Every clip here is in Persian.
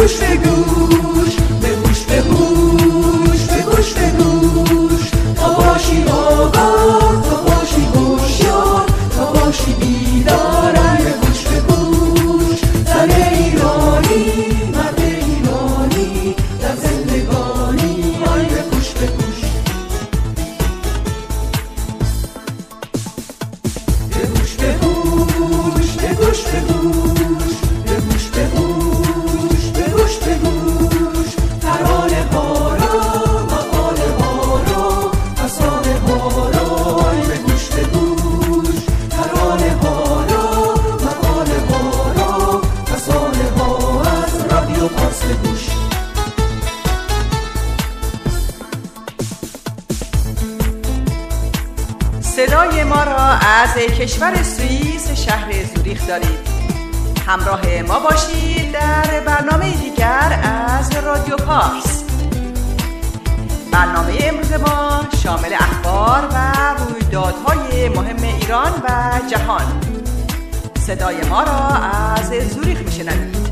گوش به گوش، به گوش به گوش، به گوش به گوش، تا باشی آگاه، تا باشی هوشیار، تا باشی بیدار. به گوش به گوش، زن ایرانی، مرد ایرانی، در زندگانی. به گوش به گوش، به گوش به گوش، به گوش به گوش، به گوش به گوش، به گوش به گوش، ترانه ها را، مقاله ها را، فسانه ها را. به گوش به گوش، ترانه ها را، مقاله ها را، فسانه ها، از رادیو پارس به گوش. صدای ما را از کشور سوئیس شهر زوریخ دارید. همراه ما باشید در برنامه دیگر از رادیو پارس. برنامه امروز ما شامل اخبار و رویدادهای مهم ایران و جهان. صدای ما را از زوریخ میشنوید.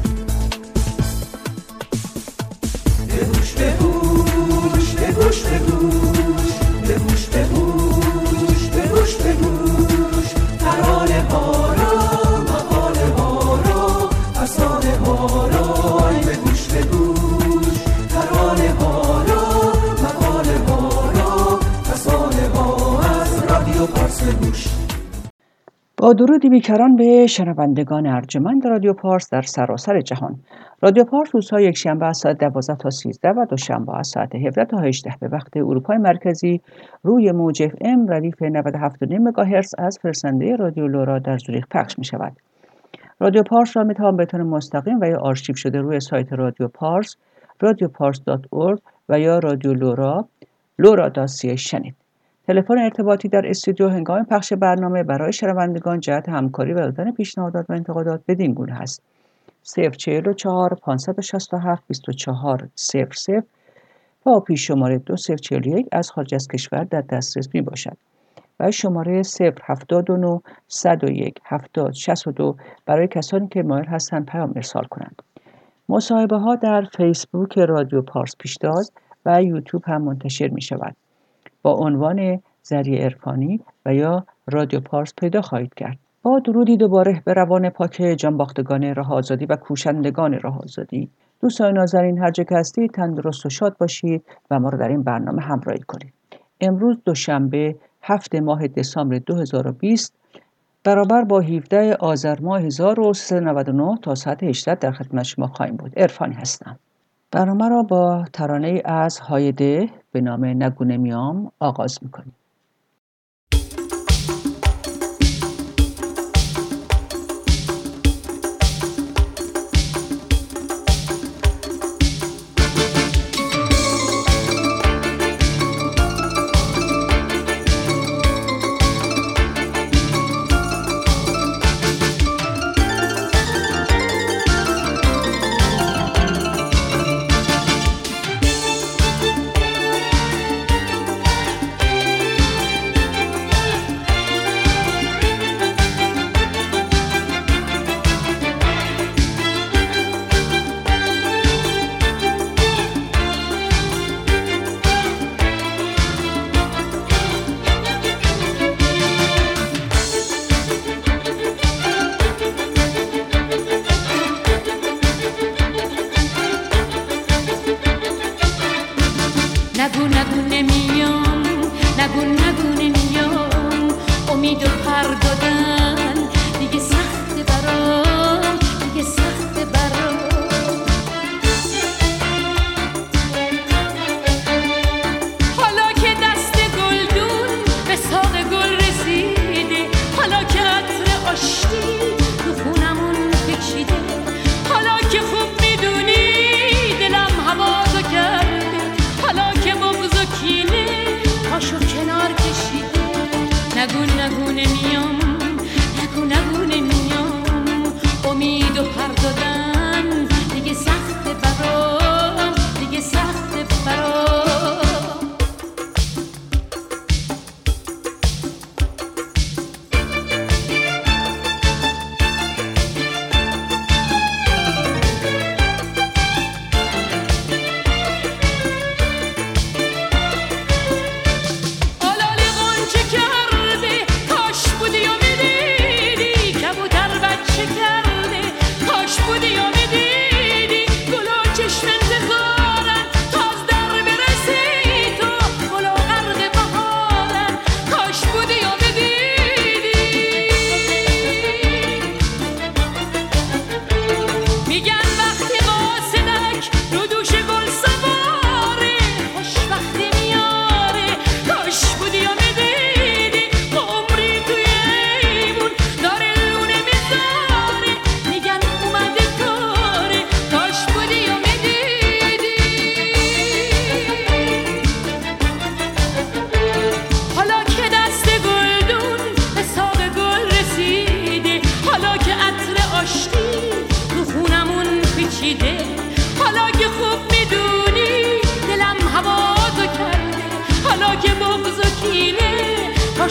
به گوش به گوش، به گوش به گوش، به گوش به گوش، به گوش به گوش، ترانه ها را، مقاله ها را، فسانه ها را. به گوش به گوش، ترانه ها را، مقاله ها را، فسانه ها، از رادیو پارس به گوش. با درودی بیکران به شنوندگان ارجمند رادیو پارس در سراسر جهان. رادیو پارس روزهای یکشنبه از ساعت 12 تا 13 و دوشنبه از ساعت 17 تا 18 به وقت اروپای مرکزی روی موج FM ردیف 97.5 مگاهرتز از فرستنده رادیو لورا در زوریخ پخش می شود. رادیو پارس را می توان به طور مستقیم و یا آرشیو شده روی سایت رادیو پارس radiopars.org و یا رادیو لورا lora.ca شنید. تلفن ارتباطی در استودیو هنگام پخش برنامه برای شنوندگان جهت همکاری و دادن پیشنهادات و انتقادات بدین گونه است: 044 567 24 00 و پیش شماره 2041 از خارج از کشور در دسترس می باشد و شماره 079 101 70 62 برای کسانی که مایل هستند پیام ارسال کنند. مصاحبه ها در فیسبوک رادیو پارس پیشتاز و یوتیوب هم منتشر می شود. با عنوان ذریع عرفانی و یا رادیو پارس پیدا خواهید کرد. با درودی دوباره به روان پاک جانباختگان راه آزادی و کوشندگان راه آزادی. دوستان نازنین، هر جا که هستید تندرست و شاد باشید و ما را در این برنامه همراهی کنید. امروز دوشنبه 7 ماه دسامبر 2020 برابر با 17 آذر ماه 1399 تا ساعت 18 در خدمت شما خواهیم بود. عرفانی هستم. برنامه را با ترانه‌ای از هایده به نام نگو نمیام آغاز می‌کنیم.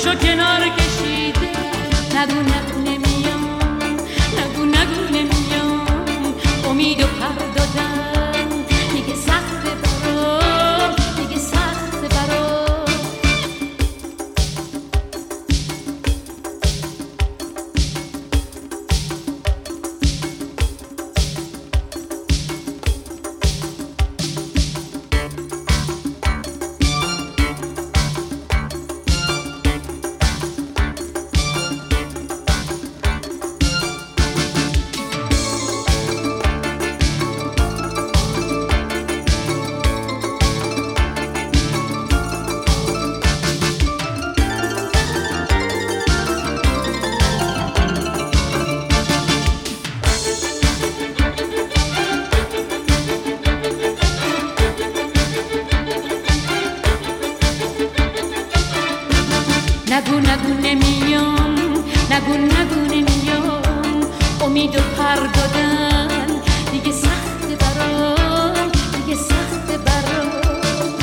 پاشو کنار کشیده نگو نگو نمیام نگو نگو نمیام امیدو پر دادم دیگه سخت برام دیگه سخت برام نگو نگو نمیام نگو نگو نمیام امیدو پر دادن دیگه سخت برام دیگه سخت برام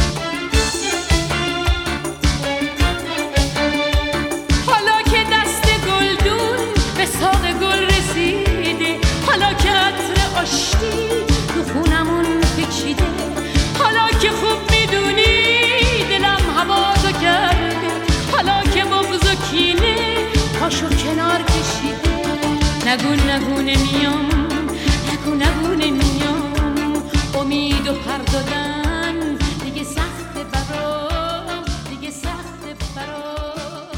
حالا که دست گلدون به ساق گل رسیده حالا که عطر آشتی تو خونمون پیچیده حالا که خوب میدونی دلم هوازو کرده حالا که بغض و کینه پاشو کنار کشیده نگو نگو نمیام نگو نگو نمیام امیدو پر دادن دیگه سخت برام دیگه سخت برام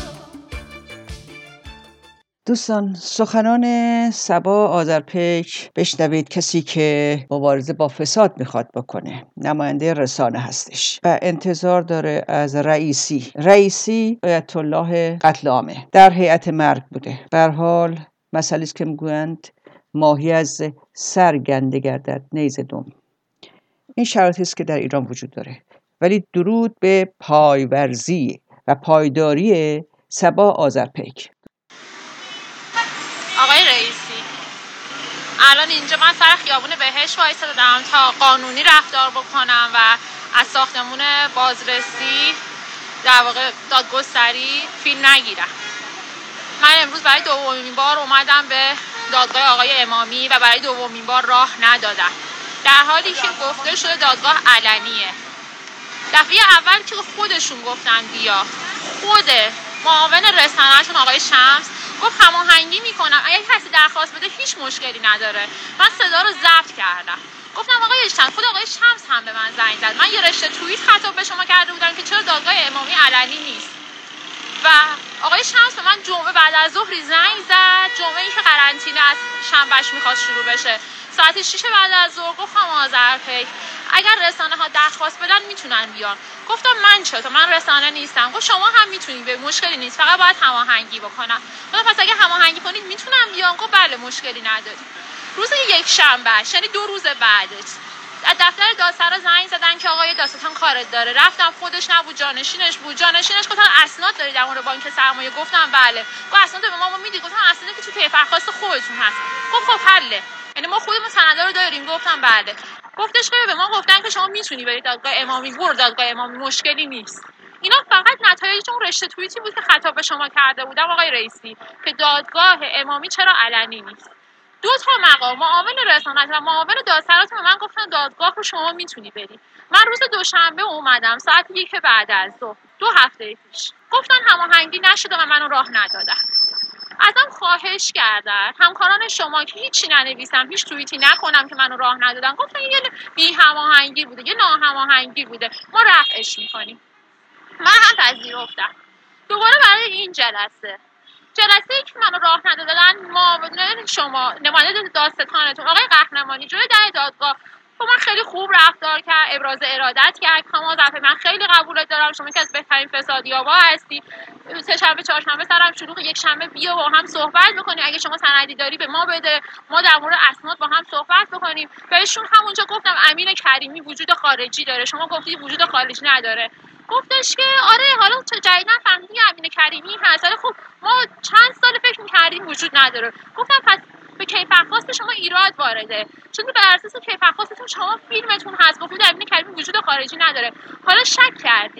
دوستان سخنان صبا آذرپیک بشنوید. کسی که مبارزه با فساد میخواد بکنه، نماینده رسانه هستش و انتظار داره از رئیسی آیت الله قتل عامه در هیئت مرگ بوده. به هر حال مسئله است که میگویند ماهی از سر گنده گردد نیز دم. این شرایطی است که در ایران وجود داره، ولی درود به پایورزی و پایداری صبا آذرپیک. آقای رئیسی، الان اینجا من سر خیابون بهشت وایسادم تا قانونی رفتار بکنم و از ساختمون بازرسی در واقع دادگستری فیلم نگیرم. من امروز برای دومین بار اومدم به دادگاه آقای امامی و برای دومین بار راه ندادم، در حالی که گفته شده دادگاه علنیه. دفعه اول که خودشون گفتن بیا، خود معاون رسانه‌شون آقای شمس گفت هماهنگی میکنم، اگه کسی درخواست بده هیچ مشکلی نداره. من صدا رو ضبط کردم، گفتم آقای شمس، خود آقای شمس هم به من زنگ زد، من یه رشته توییت خطاب به شما کرده بودم که چرا دادگاه امامی علنی نیست. و آقای شمس به من جمعه بعد از ظهری زنگ زد، جمعه‌ای که قرنطینه از شنبهش میخواست شروع بشه، ساعت 6 بعد از ظهر. گفتم آذرپیک اگر رسانه ها درخواست بدن میتونن بیان. گفتم من چطور، من رسانه نیستم. گفت شما هم میتونید، به مشکلی نیست، فقط باید هماهنگی بکنم. گفتم پس اگه هماهنگی کنید میتونم بیان. گفت بله مشکلی نداره. روز یک شنبه، یعنی 2 روز بعدش، از دفتر دادسرا زنگ زدن که آقای دادستان کارت داره. رفتم، خودش نبود، جانشینش بود. جانشینش گفتن اسناد داری در مورد بانک سرمایه؟ گفتم بله. گفت اسناد به ما میدی؟ گفتم اسنادی که تو کیفرخواست خودتون هست. گفت خب حله، یعنی ما خودمون سندا رو داریم. گفتم بله. گفتش که به ما گفتن که شما میتونی برید دادگاه امامی. برو دادگاه امامی، مشکلی نیست. اینا فقط نتایج اون رشته توییتی بود که خطاب به شما کرده بودم آقای رئیسی که دادگاه امامی چرا علنی نیست. 2 تا مقام، معاون رسانه و معاون دادسرات، به من گفتن دادگاه رو شما میتونی بری. من روز دوشنبه اومدم ساعت 1 بعد از ظهر، 2 هفته پیش. گفتن هماهنگی نشده و منو راه ندادن. ازم خواهش کردن همکاران شما که هیچی ننویسم، هیچ توییتی نکنم که منو راه ندادن. گفتن یه بی هماهنگی بوده، یه ناهماهنگی بوده، ما رفعش میکنیم. من هم پذیرفتم. دوباره برای این جلسه که منو راه ندادن، معاون شما، نماینده دادستانتون آقای قهرمانی جلوی در دادگاه با من خیلی خوب رفتار کرد، ابراز ارادت کرد. خانم ظفر من خیلی قبولت دارم، شما که از بهترین فسادیابا هستی. سه‌شنبه چهارشنبه سرم شلوغ، یک شنبه بیا با هم صحبت بکنیم، اگه شما سندی داری به ما بده، ما در مورد اسناد با هم صحبت بکنیم. بهشون همونجا گفتم امین کریمی وجود خارجی داره، شما گفتی وجود خارجی نداره. گفتش که آره حالا جدیدن فهمیدی امین کریمی هست، ولی خب ما چند سال فکر می‌کردیم وجود نداره. گفتم پس به کیفرخواست شما ایراد وارده، چون بر اساس کیفرخواستتون شما فیلمتون هست، گفتید امین کریمی وجود خارجی نداره، حالا شک کردید.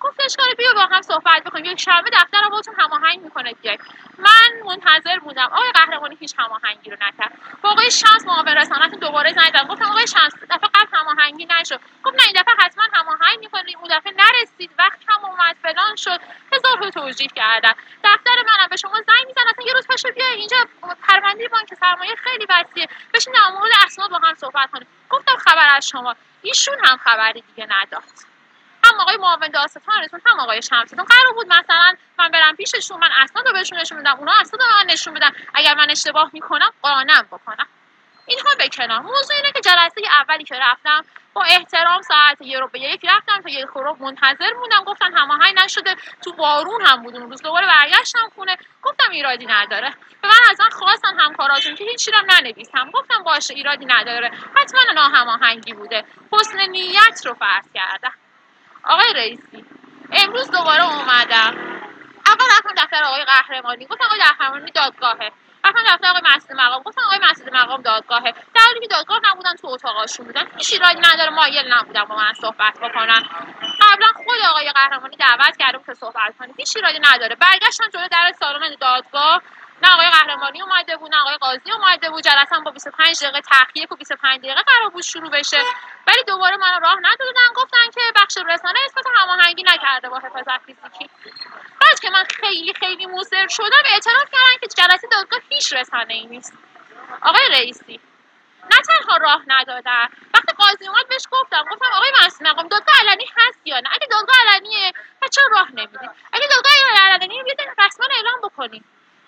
گفتش که بیا با هم صحبت بکنیم، یک شنبه دفتر باهاتون هماهنگ میکنه بیاید. من منتظر بودم. آقای قهرمانی هیچ هماهنگی رو نکرد. با آقای شمس معاون رسانه‌تون دوباره زنگ زدم، گفتم آقای شمس دفعه قبل هماهنگی نشد. گفت نه این دفعه حتما هماهنگ میکنیم، اون دفعه نرسید، وقت کم اومد، فلان شد. هزار تا توجیه کردن. دفتر منم به شما زنگ میزنه اصلا یه روز پاشو بیا اینجا، پرونده بانک سرمایه خیلی وسیعه، بشین در مورد اسناد با هم صحبت کنیم. گفتم خبر از شما. ایشون هم خبری دیگه نداد. هم آقای معاون دادستانتون هم آقای شمسیتون قرار بود مثلا من برم پیششون، من اسناد رو بهشون نشون بدم، اونا اسناد رو من نشون بدن، اگر من اشتباه میکنم قانم بکنم. اینها به کنار. موضوع اینه که جلسه اولی که رفتم با احترام ساعت 1:01 رفتم تا 1 منتظر موندم، گفتن هماهنگ نشده، تو بارون هم بود اون روز. دوباره برگشتم خونه، گفتم ایرادی نداره. به من از من خواستن همکاراتون که هیچی رو ننویسم، گفتم باشه ایرادی نداره، حتما ناهماهنگی بوده، حسن نیت رو فرض کردم. آقای رئیسی امروز دوباره اومدم، اول رفتم دفتر آقای قهرمانی، گفتم آقای قهرمانی دادگاهه. رفتم دفتر آقای مسعود مقام، گفتم آقای مسعود مقام دادگاهه. در حالی که دادگاه نبودن تو اتاقاشون بودن، هیچ ایرادی نداره، مایل نبودم با من صحبت بکنن. قبلا خود آقای قهرمانی دعوت کردم که صحبت کنیم، هیچ ایرادی نداره. برگشتم جلوی در سالن دادگاه، نه آقای قهرمانی اومده بود نه آقای قاضی اومده بود. جلسه با 25 دقیقه تأخیر و 25 دقیقه قرار بود شروع بشه، ولی دوباره منو راه ندادن، گفتن که بخش رسانه اثبات هماهنگی نکرده با حفاظت فیزیکی. بعد که من خیلی مصر شدم اعتراف کردن که جلسه دادگاه هیچ رسانه‌ای نیست. آقای رئیسی نه تنها راه ندادن، وقتی قاضی اومد بهش گفتم آقای مسعود مقام دادگاه علنی هست یا نه؟ اگه دادگاه علنیه پس چرا راه نمیدید؟ اگه دادگاه علنیه بیاید رسما اعلام بکنید.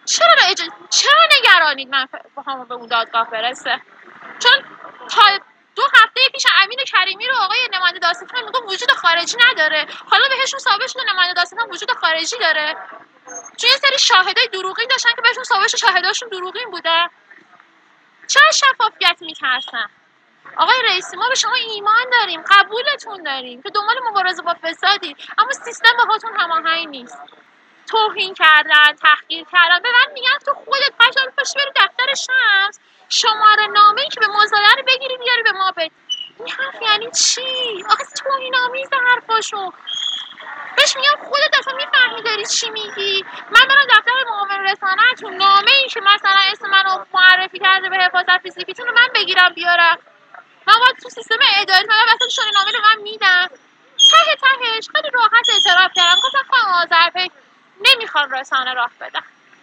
چرا نگرانید من همون به اون دادگاه برسه؟ چون تا 2 هفته پیش امین کریمی رو آقای نماینده دادستان میگه وجود خارجی نداره، حالا بهشون ثابت شده نماینده دادستان وجود خارجی داره. چون یه سری شاهدای دروغین داشتن که بهشون ثابت شده شاهداشون دروغین بوده. چرا شفافیت میترسن؟ آقای رئیسی ما به شما ایمان داریم، قبولتون داریم که دنبال مبارزه با فسادی، اما سیستم باهاتون هماهنگ نیست. توهین کردن، تحقیر کردن. به من میگن تو خودت قشنگ پاش بری دفتر شمس شماره نامه‌ای که به مزایده رو بگیری بیاری به ما بدی. این حرف یعنی چی؟ آخه توهین آمیز حرفاشو. بهش میگم خودت اصلا میفهمی داری چی میگی؟ من برم دفتر معاون رسانه‌تون نامه‌ای که مثلا اسم منو معرفی کرده به حفاظت فیزیکیتون رو من بگیرم بیارم. من باید تو سیستم اداری من واسه شورای نامه رو من میدم. تهش خیلی راحت اعتراف کردم، گفتم خانم آذربیگ نمیخوام رسانه راه بدم.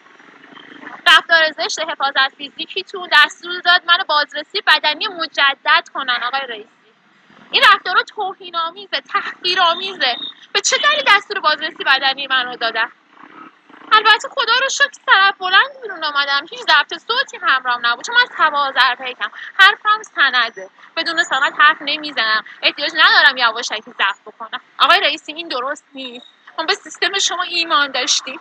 رفتار زشت حفاظت فیزیکیتون دستور داد منو بازرسی بدنی مجدد کنن. آقای رئیسی این رفتارا توهین‌آمیزه، تحقیرآمیزه. به چه دلیل دستور بازرسی بدنی منو دادن؟ البته خدا رو شکر طرف بلند بیرون اومدم، هیچ ضبط صوتی همراهم نبود، چون من تبع آذربیجانم، حرفم سنده، بدون سند حرف نمیزنم، احتیاج ندارم یواشکی ضبط بکنم. آقای رئیسی این درست نیست. ما به سیستم شما ایمان داشتیم.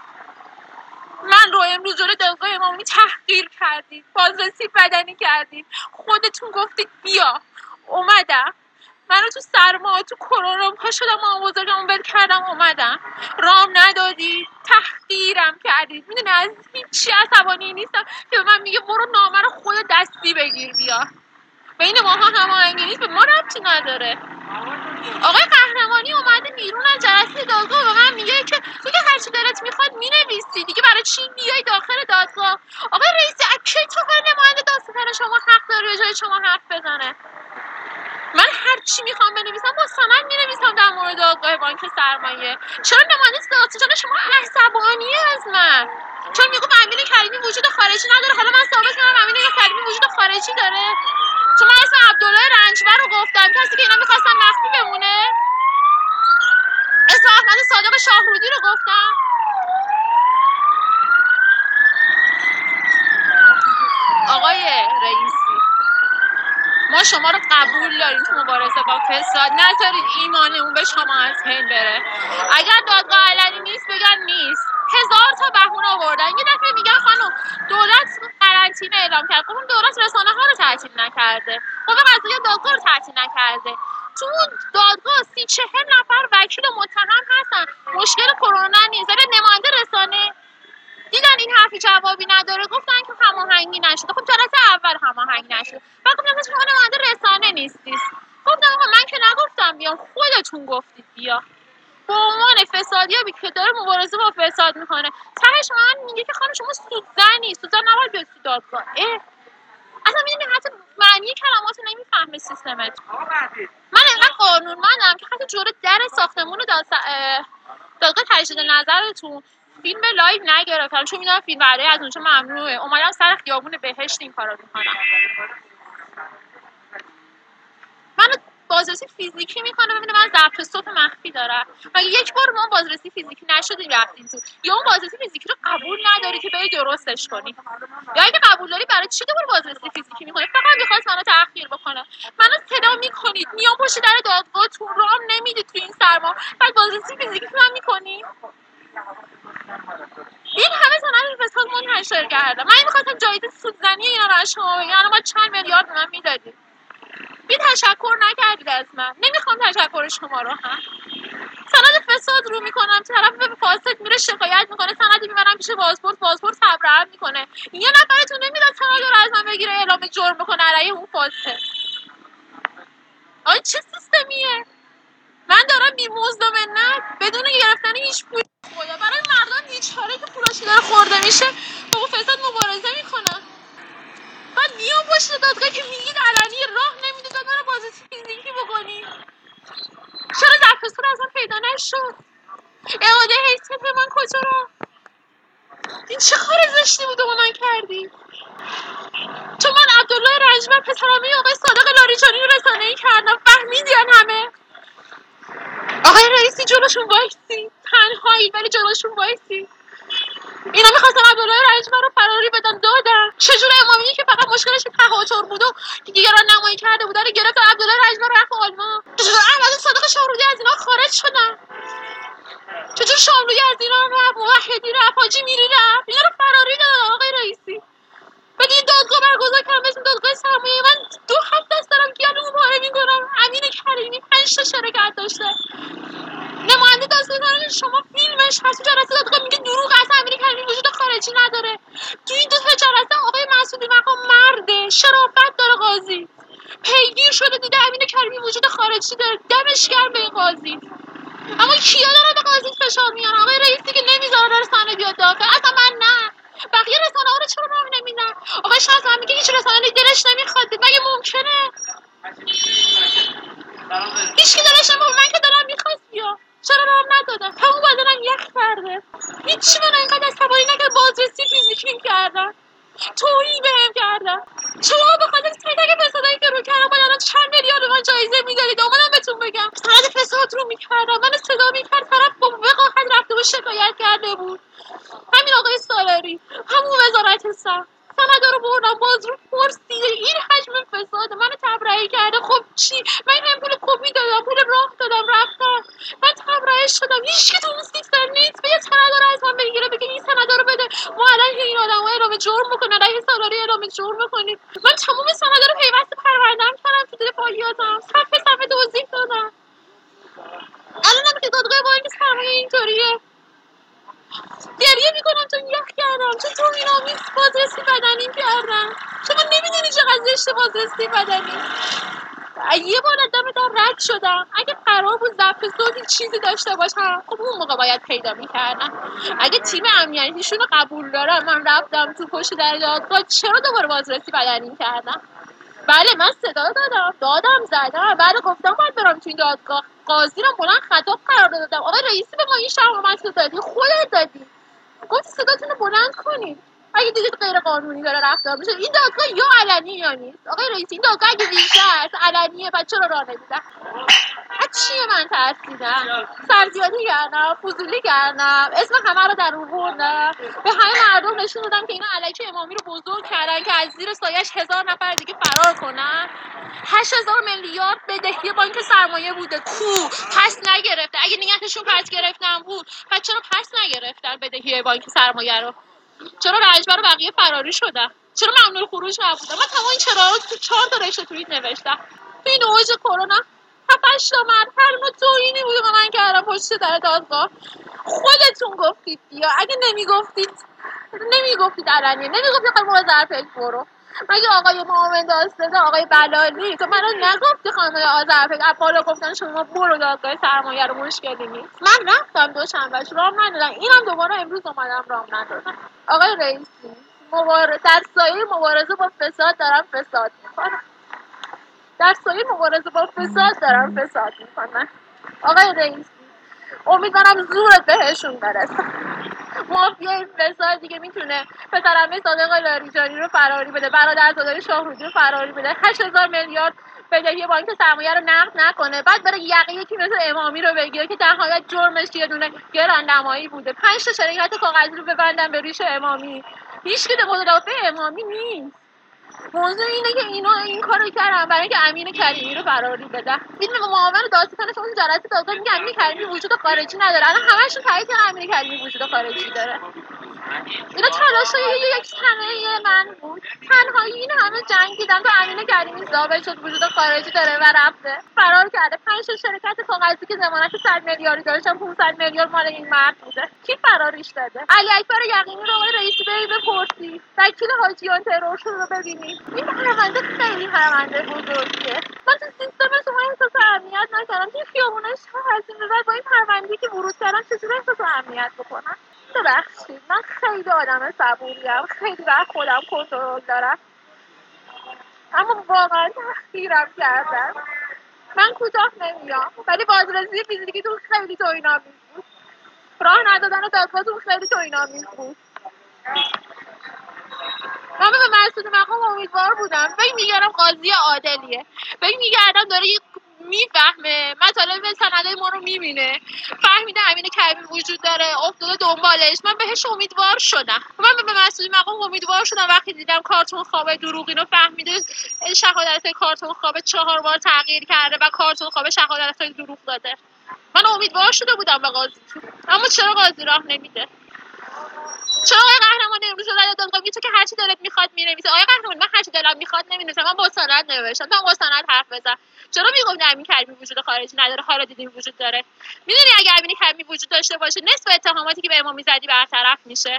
من رو امروز جلوی دادگاه امامی تحقیر کردید، بازرسی بدنی کردید، خودتون گفتید بیا، اومدم، منو تو سرما تو کرونا پا شدم آموزگمو ول کردم اومدم، رام ندادید، تحقیرم کردید. میدونی از هیچی عصبانی نیستم که به من میگه برو نامه رو خود دستی بگیر بیا. بین ماها هماهنگی نیست، به ما ربطی نداره. آقای قهرمانی اومده بیرون از جلسه دادگاه به من میگه که دیگه هر چی دلت میخواد مینویسی دیگه، برای چی میای داخل دادگاه؟ آقای رئیسی اکی تو نماینده دادستان شما حق داره به جای شما حرف بزنه؟ من هر چی میخوام بنویسم با سند مینویسم در مورد دادگاه بانک سرمایه. چرا نماینده دادستان شما عصبانیه از من؟ چون میگم امین کریمی وجود خارجی نداره، حالا من ثابت کردم امین کریمی وجود خارجی داره. چون من اسم عبدالله رنجبر رو گفتم، کسی که اینا میخواستن مخفی بمونه. اسم احمد صادق شاهرودی رو گفتم. آقای رئیسی ما شما رو قبول داریم تو مبارزه با فساد، نذارید ایمانمون به شما از بین بره. اگر دادگاه علنی نیست بگن نیست، هزار تا بهونه آوردن. یه دفعه میگن خانم دولت قرنطینه اعلام کرد، اون دولت رسانه ها رو تعطیل نکرده، قوه قضاییه دادگاه رو تعطیل نکرده. تو دادگاه 30-40 نفر وکیل و متهم هستن، مشکل کرونا نیست، ولی نماینده رسانه دیدن این حرفی جوابی نداره گفتن که هماهنگی نشده. خب جلسه اول هماهنگ نشد، بعد گفتم شما نماینده رسانه نیستید. گفتم آقا من که نگفتم بیام، خودتون گفتید بیا. به عنوان فسادیابی که داره مبارزه با فساد میکنه، تهش من میگه که خانم شما سودزن نباید بیاد تو دادگاه. اصلا میدونی حتی معنی کلماتو نمیفهمه سیستمت. من انقدر قانونمندم که حتی جلو در ساختمون دادگاه تجدید نظرتون فیلم لایو نگرفتم، چون میدونم فیلم برداری از اونجا ممنوعه. اومدم سر خیابون بهشت این کارو میکنم. منو بازرسی فیزیکی میکنه ببینه من ضبط صوت مخفی دارم. مگه یک بار ما بازرسی فیزیکی نشدیم رفتیم تو؟ یا اون بازرسی فیزیکی رو قبول نداری که بری درستش کنی، یا اگه قبول داری برای چی دوباره بازرسی فیزیکی میکنی؟ فقط میخواست منو تأخیر بکنه. منو صدا میکنید میام پشت در دادگاهتون، رام نمیدید تو این سرما، بعد بازرسی فیزیکی من میکنی؟ این همه سند فساد منتشر کرده. من میخواستم جایزه سودزنی اینا رو از شما بگیرم، ما چند میلیارد به من میدادید. بی تشکر نکردید از من. نمیخوام تشکر شما رو هم. سند فساد رو میکنم، طرف به فاسد میره شکایت میکنه، سند میبرم پیش پاسپورت تبرئت میکنه. یه نفرتون نمیداد سند رو از من بگیره اعلام جرم بکنه علیه اون فاسد. آیا چه سیستمیه؟ من دارم بی مزد و منت بدون گرفتن هیچ پول خدا برای مردم بیچاره که پولاشون داره خورده میشه با اون فساد مبارزه میکنن. بعد میام پشت دادگاه که میگید علنی راه نمیدید من بازرسی فیزیکی بکنی. چرا ضبط از من پیدا نشد؟ اعاده حیثیت من کجا را؟ این چه کار زشتی بود با من کردی؟ چون من عبدالله رنجبر پسرمه آقای صادق لاریجانی رو رسانه‌ای کردم، فهمیدین همه؟ آقای رئیسی جلوشون وایسی، تنهایی ولی جلوشون وایسی. اینا میخواستم عبدالله رنجبر رو فراری بدن دادن. چجور امامی که فقط مشکلش تهاجر بود و دیگران نمایی کرده بودن گرفت عبدالله رنجبر رفت آلمان؟ چجور احمد صادق شاهرودی از اینا خارج شدن؟ چجور شاملوی از اینا رفت، موحدی رفت، حاجی میری رفت، اینا رو فراری دادن آقای رئیسی. بعد این دادگاه برگزار کردم به اسم دادگاه سرمایه. من 2 هفته است دارم گلومو پاره میکنم. امین کریمی 5 تا شرکت داشته. نماینده دادگاه شما فیلمش هست تو جلسه دادگاه میگه دروغ اصلا امین کریمی وجود خارجی نداره. تو این 2 تا جلسه آقای مسعودی مقام مرده، شرافت داره قاضی. پیگیر شده دیده امین کریمی وجود خارجی داره، دمش گرم به این قاضی. اما کیا دارن به قاضی فشار میارن؟ آقای رئیسی که نمیذاره رسانه بیاد داخل. اصلا من نه. بقیه رسانه ها رو چرا راه نمیدن؟ آقای شاه میگه هیچ رسانه‌ای دلش نمیخواد. مگه ممکنه؟ هیچ کی دلش نمیخواد. من که دلم میخواد بیا. چرا راه ندادن؟ همون بدنم یخ کرده. هیچ من انقدر عصبانی نکرد. بازرسی فیزیکی کردن. توهین بهم کردن. شما به خاطر تک فسادایی که رو کردم باید الان چند میلیارد به من جایزه میدادید. اومدم بهتون بگم سند فساد رو میکردم. من صدا میکرد طرف با وقاحت رفته بود شکایت کرده بود. همین آقای سالاری، همون وزارت سند رو بردم باز رو پرسیده این حجم فساد من تبرئه کرده. خب چی؟ من هم پول کپی دادم، پول راه دادم، رفتم من تبرئه شدم. هیچ کی تو اون سیستم نیست به سند رو از من بگیره بگه این سند رو بده ما الان این آدمو اعلام جرم بکنه علیه سالاری اعلام جرم بکنیم. من تمام سند رو پیوسته پرونده‌ام کردم تو دفاعیاتم، صفحه توضیح دادم. الانم که دادگاه بانک سرمایه اینطوریه گریه میکنم چون یخ کردم، چون توهین آمیز بازرسی بدنی کردم. شما نمیدونی چقدر زشته بازرسی بدنی. یه بار دم در رد شدم. اگه قرار بود ضبط صوتی چیزی داشته باشم خب اون موقع باید پیدا میکردم. اگه تیم امنیتیشون رو قبول دارم من رفتم تو پشت در دادگاه، چرا دوباره بازرسی بدنی کردم؟ بله من صدا دادم زدم، بعد گفتم باید برم تو این دادگاه. قاضی رو بلند خطاب قرار دادم. آقای رئیسی به ما این شهامت دادی، خودت دادی، گفت صداتون رو بلند کنید اگه دیدید غیر قانونی داره رفتار میشه. این دادگاه یا علنی یا نیست. آقای رئیسی این دادگاه اگه ویژه است علنیه بعد چرا راه نمیدن؟ از چیه من ترسیدم؟ سرزیادی کردم، فضولی کردم، اسم همه رو در آوردم، به همه مردم نشون دادم که اینا علیه امامی رو بزرگ کردن که از زیر سایش 1000 نفر دیگه فرار کنن. 8000 میلیارد بدهی بانک سرمایه بوده کو پس نگرفته. اگه نیتشون پس گرفتن بود پس چرا پس نگرفتن بدهی بانک سرمایه رو؟ چرا رنجبر و بقیه فراری شدن؟ چرا ممنوع خروج نبودن؟ من تمام این چرا رو تو 4 تا رشته توییت نوشتم. تو این اوج کرونا 7-8 تا مرد هر نوع توهینی بود که من کردم پشت در دادگاه. خودتون گفتید بیا. اگه نمیگفتید علنیه، نمیگفتید خیلی موزر پیش برو. مگه آقای معاون دادستان آقای بلالی تو منو نگفتی خانم آذرپیک از بالا گفتن شما برو دادگاه سرمایه رو مشکلی نیست. من رفتم دوشنبهش رام ندادم، اینم دوباره امروز اومدم رام ندادم. آقای رئیسی در سایه مبارزه با فساد دارم فساد میکنم. در سایه مبارزه با فساد دارم فساد میکنم. آقای رئیسی امیدوارم زورت بهشون برسه. مافیای فساد دیگه میتونه پسرعمه صادق لاریجانی رو فراری بده، برادرزاده شاهرودی رو فراری بده، 8000 میلیارد بدهی بانک سرمایه رو نقد نکنه، بعد بره یقه یکی مثل امامی رو بگیره که در نهایت جرمش یه دونه گران‌نمایی بوده، 5 تا شرکت کاغذی رو ببندن به ریش امامی. هیچ که مدافع امامی نیست. موضوع اینه که اینا این کارو کردن برای اینکه امین کریمی رو فراری بدن. میدونم معاون دادستان شما جلسه دادگاه میگه امین کریمی وجود خارجی نداره، الان همشون تایید کردن امین کریمی وجود خارجی داره. اینا تلاشای یک تنهایی من بود، تنهایی این همه جنگیدن تا امین کریمی ثابت شد وجود خارجی داره و رفته فرار کرده. 5 شرکت کاغذی که ضمانت 100 میلیاردی داشتن 500 میلیارد مال این مرد بوده. کی فرارش داده؟ علی اکبر یقینی رو آقای رئیسی برید بپرسید. وکیل حاجیان ترور شده رو ببینید. این پرونده خیلی پرونده بزرگیه. من تو سیستم شما احساس امنیت نکردم. توی خیابونای شهر هستیم با این پرونده‌ای که ورود کردم چجوری احساس امنیت بکنم؟ ببخشید من خیلی آدم صبوریم، خیلی بر خودم کنترل دارم، اما واقعا تحقیرم کردن. من کوتاه نمیام ولی بازرسی فیزیکیتون خیلی توهین‌آمیز بود. راه ندادن دادگاهتون خیلی توهین‌آمیز بود. من به مسعود مقام امیدوار بودم، فکر می‌کردم قاضی عادلیه، فکر می‌کردم داره میفهمه مطالب سندای ما رو میبینه، فهمیده امین کریمی وجود داره افتاده دنبالش. من بهش امیدوار شدم، من به مسعود مقام امیدوار شدم وقتی دیدم کارتون خواب دروغین رو فهمیده شهادت کارتون خواب 4 بار تغییر کرده و کارتون خواب شهادت دروغ داده. من امیدوار شده بودم به قاضی، اما چرا قاضی راه نمیده؟ چرا آقای قهرمان امروز رای دادگاه تو که هرچی دلت میخواد می‌نویسه؟ آقای قهرمان من هرچی دلم میخواد نمی‌نویسم، من با سند نوشتم، من با سند حرف بزنم. چرا میگم امین کریمی وجود خارجی نداره؟ حالا دیدیم وجود داره. میدونی اگه امین کریمی وجود داشته باشه نصف اتهاماتی که به امامی زدی برطرف میشه.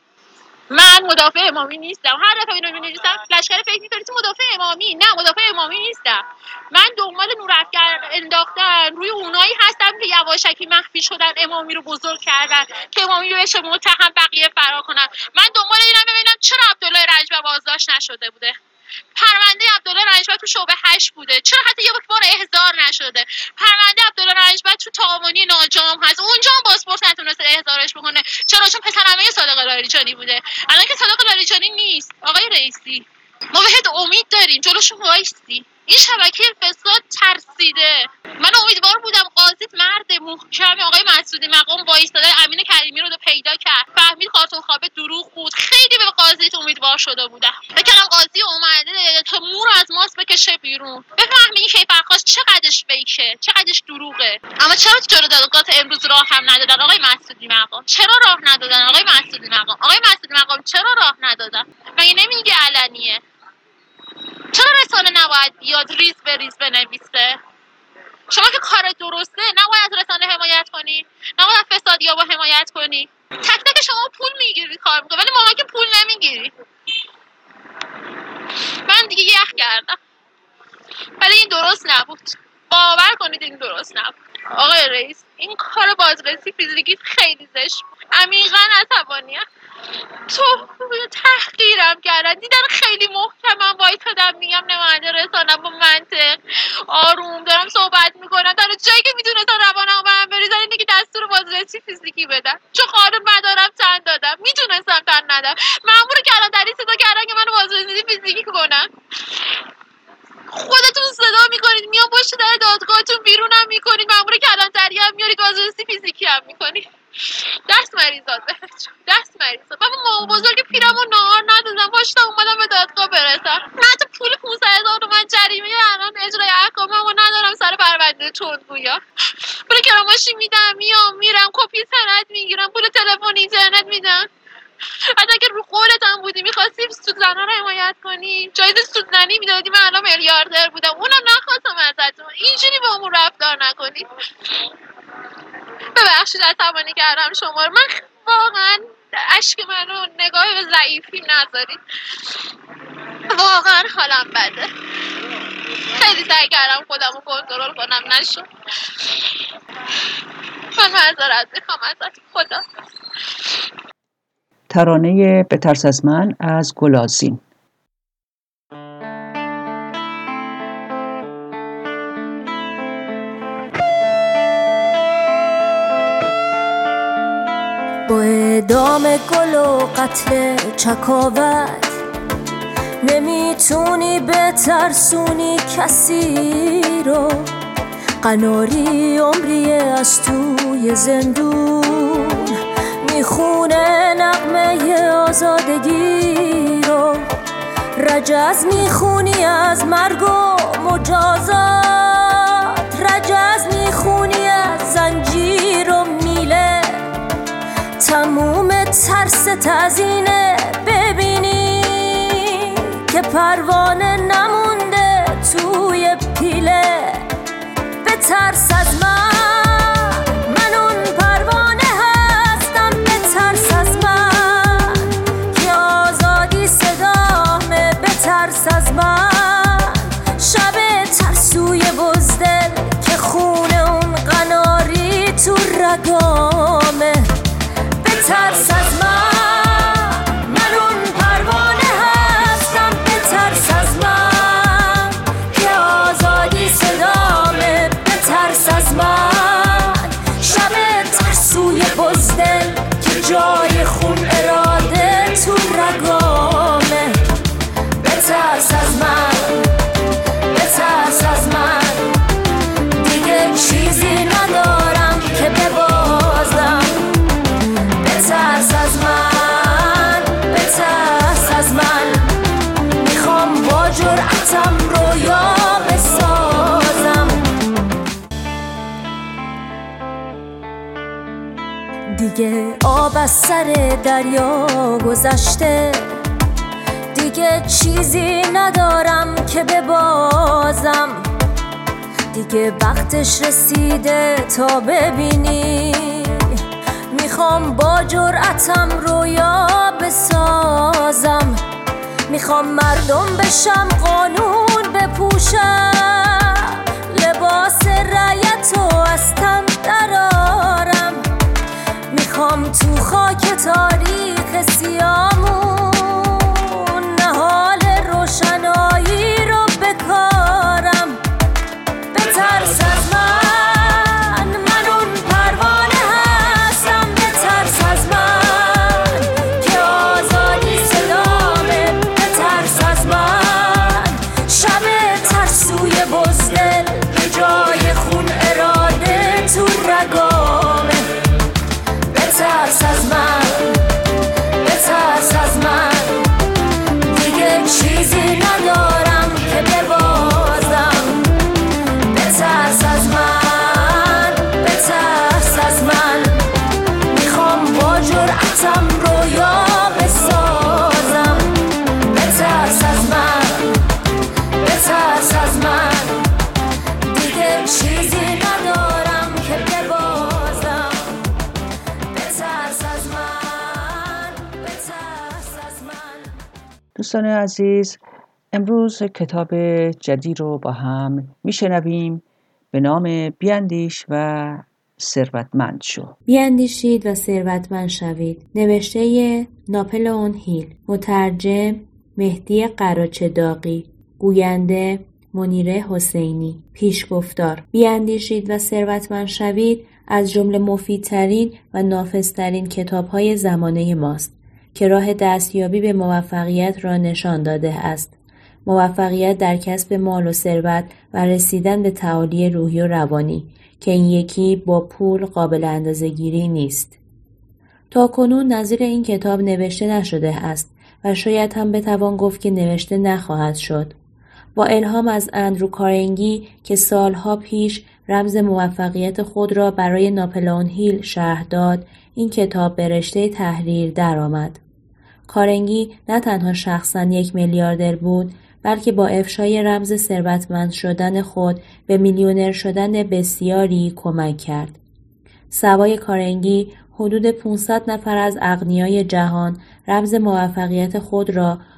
من مدافع امامی نیستم. هر دفعه اینو می‌نویسم لشکر فکر می‌کنی تو مدافع امامی. نه، مدافع امامی نیستم. من دنبال نورافکن انداختن روی اونایی هستم که یواشکی مخفی شدن امامی رو بزرگ کردن که امامی بشه متهم بقیه فرار کنن. من دنبال اینم ببینم چرا عبدالله رنجبر بازداشت نشده بوده. پرونده عبدالله رنجبر تو شعبه 8 بوده، چرا حتی یک بار احضار نشده؟ پرونده عبدالله رنجبر تو تعاونی ناجام هست، اونجا هم پاسپورت نتونسته احضارش بکنه. چرا؟ چون پسرعمه صادق لاریجانی بوده. الان که صادق لاریجانی نیست. آقای رئیسی ما بهت امید داریم، جلوشون وایستی. این شبکه فساد ترسیده. من امیدوار بودم قاضی مرد محکم آقای مسعودی مقام وایساده امین کریمی رو پیدا کرد، فهمید کارتون خواب دروغ بود. خیلی به قاضی امیدوار شده بودم، بکنم قاضی اومده تا مو رو از ماست بکشه بیرون، بفهمی این کیفرخواست چقدرش فیکه، چقدرش دروغه. اما چرا جلو دادگاه امروز راه هم ندادن آقای مسعودی مقام؟ چرا راه ندادن آقای مسعودی مقام؟ آقای مسعودی مقام چرا راه ندادن؟ مگه نمیگه علنیه؟ چرا رسانه نباید بیاد ریز به ریز بنویسه؟ شما که کار درسته نباید رسانه حمایت کنی، نباید فسادیابا حمایت کنی. تک تک شما پول میگیری کار میکنی، ولی ما که پول نمیگیری. من دیگه یخ کردم، ولی این درست نبود. باور کنید این درست نبود. آقای رئیس این کار بازرسی فیزیکی خیلی زشت، عمیقا عصبانیه. تو تحقیرم کردن، دیدن خیلی محکمم وایسادم میگم نماینده رسانم با منطق آروم دارم صحبت میکنم، در جایی که میتونستم روانم برم بریزن اینه که دستور بازرسی فیزیکی بدم، چون قانون مدارم تن دادم، میتونستم تن ندم. مأمور کلانتری صدا کردن که منو بازرسی فیزیکی کنن. خودتون صدا میکنید میام پشت در دادگاهتون بیرونم میکنید، مأمور کلانتری هم میارید بازرسی فیزیکی هم میکنید. دست مریضات بهت، دست مریضات. من مامان بزرگ پیرمو نهار ندادم، پاشتم اومدم به دادگاه برسم. من حتی پول 500,000 تومان جریمه الان اجرای احکاممو ندارم سر پرونده تندگویا. پول کراماشی میدم میام میرم، کپی سند میگیرم، پول تلفن اینترنت میدم. حتی که رو قولت هم بودی میخواستی سودزنها رو حمایت کنی، جایزه سودزنی میدادی، من الان میلیاردر بودم، اونم نخواستم ازتون. اینجوری با همون رفتار نکنی. ببخشید عصبانی کردم شما رو. من واقعا اشک منو نگاه ضعیفی نذارید. واقعا حالم بده. خیلی سعی کردم خودم رو کنترل کنم، نشد. من معذرت میخوام ازت. خدا. ترانه بترس از من از گلازین. با اعدام گل و قتل چکاوت نمیتونی بترسونی کسی رو. قناری عمری از توی زندون میخونه نغمه آزادگی رو. رجز میخونی از مرگ و مجازات، رجز میخونی از زنجیر و میله. تموم ترست از اینه ببینی که پروانه نمونده توی پیله. بترس از من اون پروانه هستم. بترس از من که آزادی صدامه. بترس از من شب ترسوی بزدل که خونه اون قناری تو رگامه. بترس از من اون پروانه هستم. بترس از من که آزادی صدامه. بترس از من شب ترسوی بزدل که جای خون اراده تو رگامه. بترس از من، بترس از من، دیگه چیزی ندارم که ببازم. بترس از من، بترس از من، میخوام با جرأتم رویا بسازم. دیگه آب از سر دریا گذشته، دیگه چیزی ندارم که ببازم. دیگه وقتش رسیده تا ببینی میخوام با جرأتم رویا بسازم. میخوام مردم بشم، قانون بپوشم، لباس رعیتو از تن درارم. میخوام تو خاک تاریخ سیامون نهال روشنایی رو بکارم. بترس از من اون پروانه هستم. بترس از من که آزادی صدامه. بترس از من شب ترسوی بزدل به جای خون اراده تو رگامه. بترس از من، بترس از من، دیگه چیزی ندارم که ببازم. بترس از من، بترس از من، میخوام با جرأتم رویا بسازم. بترس از من، بترس از من، دیگه چیزی ندارم که ببازم. بترس از من، بترس از من. دوستان عزیز، امروز کتاب جدید رو با هم میشنویم به نام بیاندیش و ثروتمند شو. بیاندیشید و ثروتمند شوید. نوشته ناپلئون هیل. مترجم مهدی قراچه‌داغی. گوینده منیره حسینی. پیشگفتار. بیاندیشید و ثروتمند شوید از جمله مفیدترین و نافذترین کتاب‌های زمانه ماست که راه دستیابی به موفقیت را نشان داده است. موفقیت در کسب مال و ثروت و رسیدن به تعالی روحی و روانی که این یکی با پول قابل اندازه‌گیری نیست. تاکنون نظیر این کتاب نوشته نشده است و شاید هم بتوان گفت که نوشته نخواهد شد. با الهام از اندرو کارنگی که سالها پیش رمز موفقیت خود را برای ناپلئون هیل شرح داد، این کتاب به رشته تحریر درآمد. کارنگی نه تنها شخصاً یک میلیاردر بود، بلکه با افشای رمز ثروتمند شدن خود به میلیونر شدن بسیاری کمک کرد. سوای کارنگی، حدود 500 نفر از اغنیای جهان رمز موفقیت خود را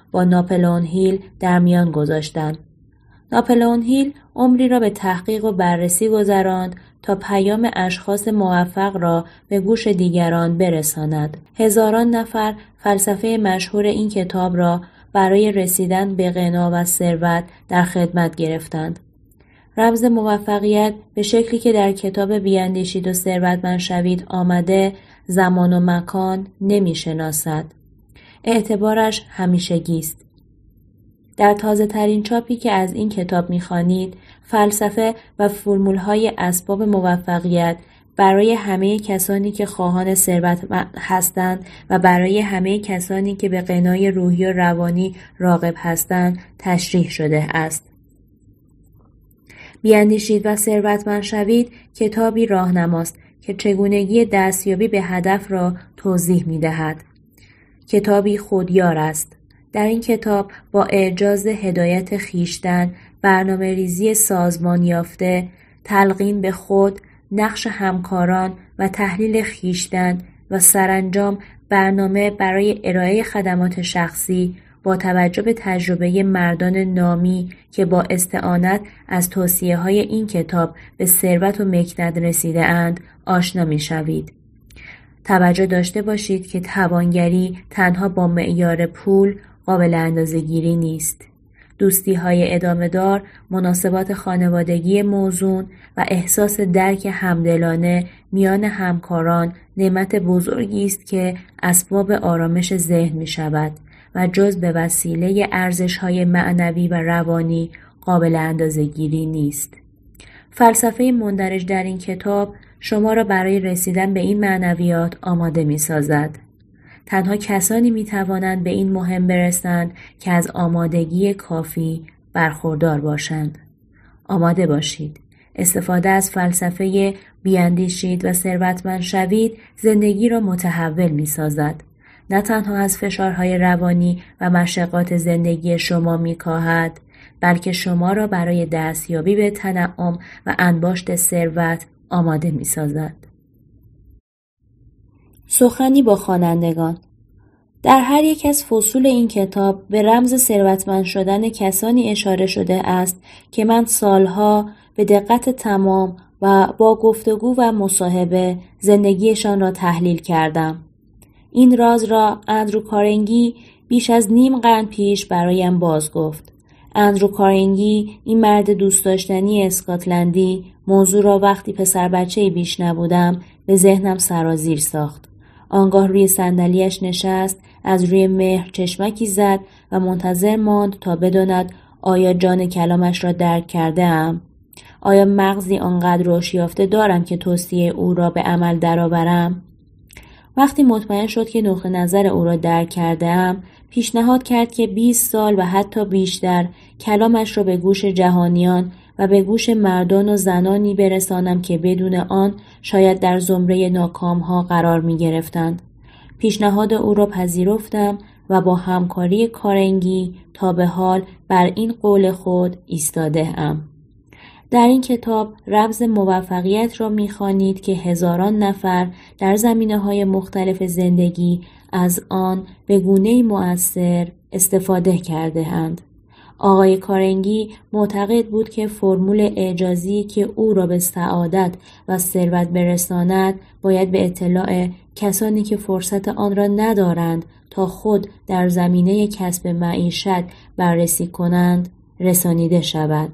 با ناپلئون هیل در میان گذاشتند. ناپلئون هیل عمری را به تحقیق و بررسی گذراند تا پیام اشخاص موفق را به گوش دیگران برساند. هزاران نفر فلسفه مشهور این کتاب را برای رسیدن به غنا و ثروت در خدمت گرفتند. رمز موفقیت به شکلی که در کتاب بیاندیشید و ثروتمند شوید آمده زمان و مکان نمی شناسد. اعتبارش همیشگی است. در تازه ترین چاپی که از این کتاب می خوانید، فلسفه و فرمول‌های اسباب موفقیت برای همه کسانی که خواهان ثروت هستند و برای همه کسانی که به غنای روحی و روانی راغب هستند تشریح شده است. بیاندیشید و ثروتمند شوید کتابی راهنماست که چگونگی دستیابی به هدف را توضیح می دهد. کتابی خودیار است. در این کتاب با اعجاز هدایت خویشتن، برنامه ریزی سازمان یافته، تلقین به خود، نقش همکاران و تحلیل خویشتن و سرانجام برنامه برای ارائه خدمات شخصی با توجه به تجربه مردان نامی که با استعانت از توصیه‌های این کتاب به ثروت و مکنت رسیده اند آشنا می‌شوید. توجه داشته باشید که توانگری تنها با معیار پول قابل اندازه‌گیری نیست. دوستی‌های ادامه‌دار، مناسبات خانوادگی موزون و احساس درک همدلانه میان همکاران نعمت بزرگی است که اسباب آرامش ذهن می‌شود و جز به وسیله ارزش‌های معنوی و روانی قابل اندازه‌گیری نیست. فلسفه مندرج در این کتاب شما را برای رسیدن به این معنویات آماده می‌سازد. تنها کسانی می‌توانند به این مهم برسند که از آمادگی کافی برخوردار باشند. آماده باشید. استفاده از فلسفه بیاندیشید و ثروتمند شوید زندگی را متحول می‌سازد. نه تنها از فشارهای روانی و مشقات زندگی شما می‌کاهد، بلکه شما را برای دستیابی به تنعم و انباشت ثروت آماده می‌سازد. سخنی با خوانندگان. در هر یک از فصول این کتاب به رمز ثروتمند شدن کسانی اشاره شده است که من سالها به دقت تمام و با گفتگو و مصاحبه زندگیشان را تحلیل کردم. این راز را اندرو کارنگی بیش از نیم قرن پیش برایم باز گفت. اندرو کارنگی، این مرد دوست داشتنی اسکاتلندی، موضوع را وقتی پسر بچه‌ای بیش نبودم به ذهنم سرازیر ساخت. آنگاه روی صندلیاش نشست، از روی مهر چشمکی زد و منتظر ماند تا بداند آیا جان کلامش را درک کرده ام؟ آیا مغزی آنقدر رشد یافته دارم که توصیه او را به عمل درآورم؟ وقتی مطمئن شد که نقطه نظر او را درک کرده ام، پیشنهاد کرد که 20 سال و حتی بیشتر کلامش را به گوش جهانیان و به گوش مردان و زنانی برسانم که بدون آن شاید در زمره ناکام‌ها قرار می‌گرفتند. پیشنهاد او را پذیرفتم و با همکاری کارنگی تا به حال بر این قول خود ایستاده ام. در این کتاب رمز موفقیت را می‌خوانید که هزاران نفر در زمینه‌های مختلف زندگی از آن به گونه‌ای مؤثر استفاده کرده اند. آقای کارنگی معتقد بود که فرمول اعجازی که او را به سعادت و ثروت برساند باید به اطلاع کسانی که فرصت آن را ندارند تا خود در زمینه کسب معیشت بررسی کنند رسانیده شود.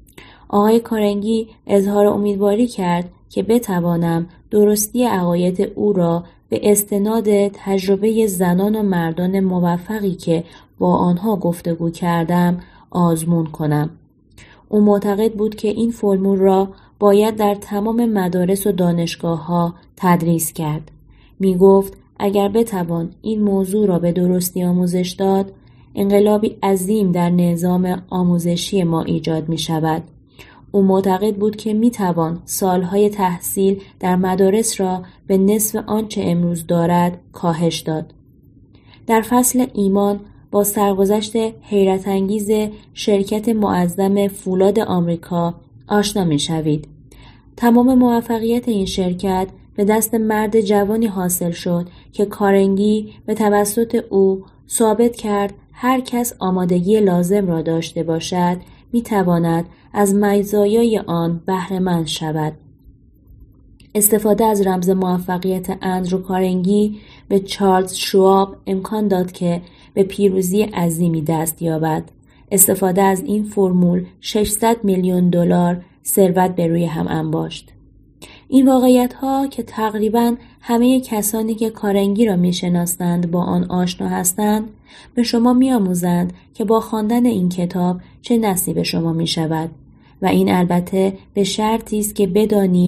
آقای کارنگی اظهار امیدواری کرد که بتوانم درستی عقاید او را به استناد تجربه زنان و مردان موفقی که با آنها گفتگو کردم آزمون کنم. او معتقد بود که این فرمول را باید در تمام مدارس و دانشگاه‌ها تدریس کرد. می گفت اگر بتوان این موضوع را به درستی آموزش داد، انقلابی عظیم در نظام آموزشی ما ایجاد می شود. او معتقد بود که می توان سالهای تحصیل در مدارس را به نصف آنچه امروز دارد کاهش داد. در فصل ایمان با سرگذشت حیرت انگیز شرکت معظم فولاد آمریکا آشنا می شوید. تمام موفقیت این شرکت به دست مرد جوانی حاصل شد که کارنگی به توسط او ثابت کرد هر کس آمادگی لازم را داشته باشد میتواند از مزایای آن بهره مند شود. استفاده از رمز موفقیت اندرو کارنگی به چارلز شواب امکان داد که به پیروزی عظیمی دست یابد. استفاده از این فرمول 600 میلیون دلار ثروت به روی هم انباشت. این واقعیت‌ها که تقریباً همه کسانی که کارنگی را می‌شناسند با آن آشنا هستند، به شما می‌آموزند که با خواندن این کتاب چه نصیب شما می‌شود و این البته به شرطی است که بدانید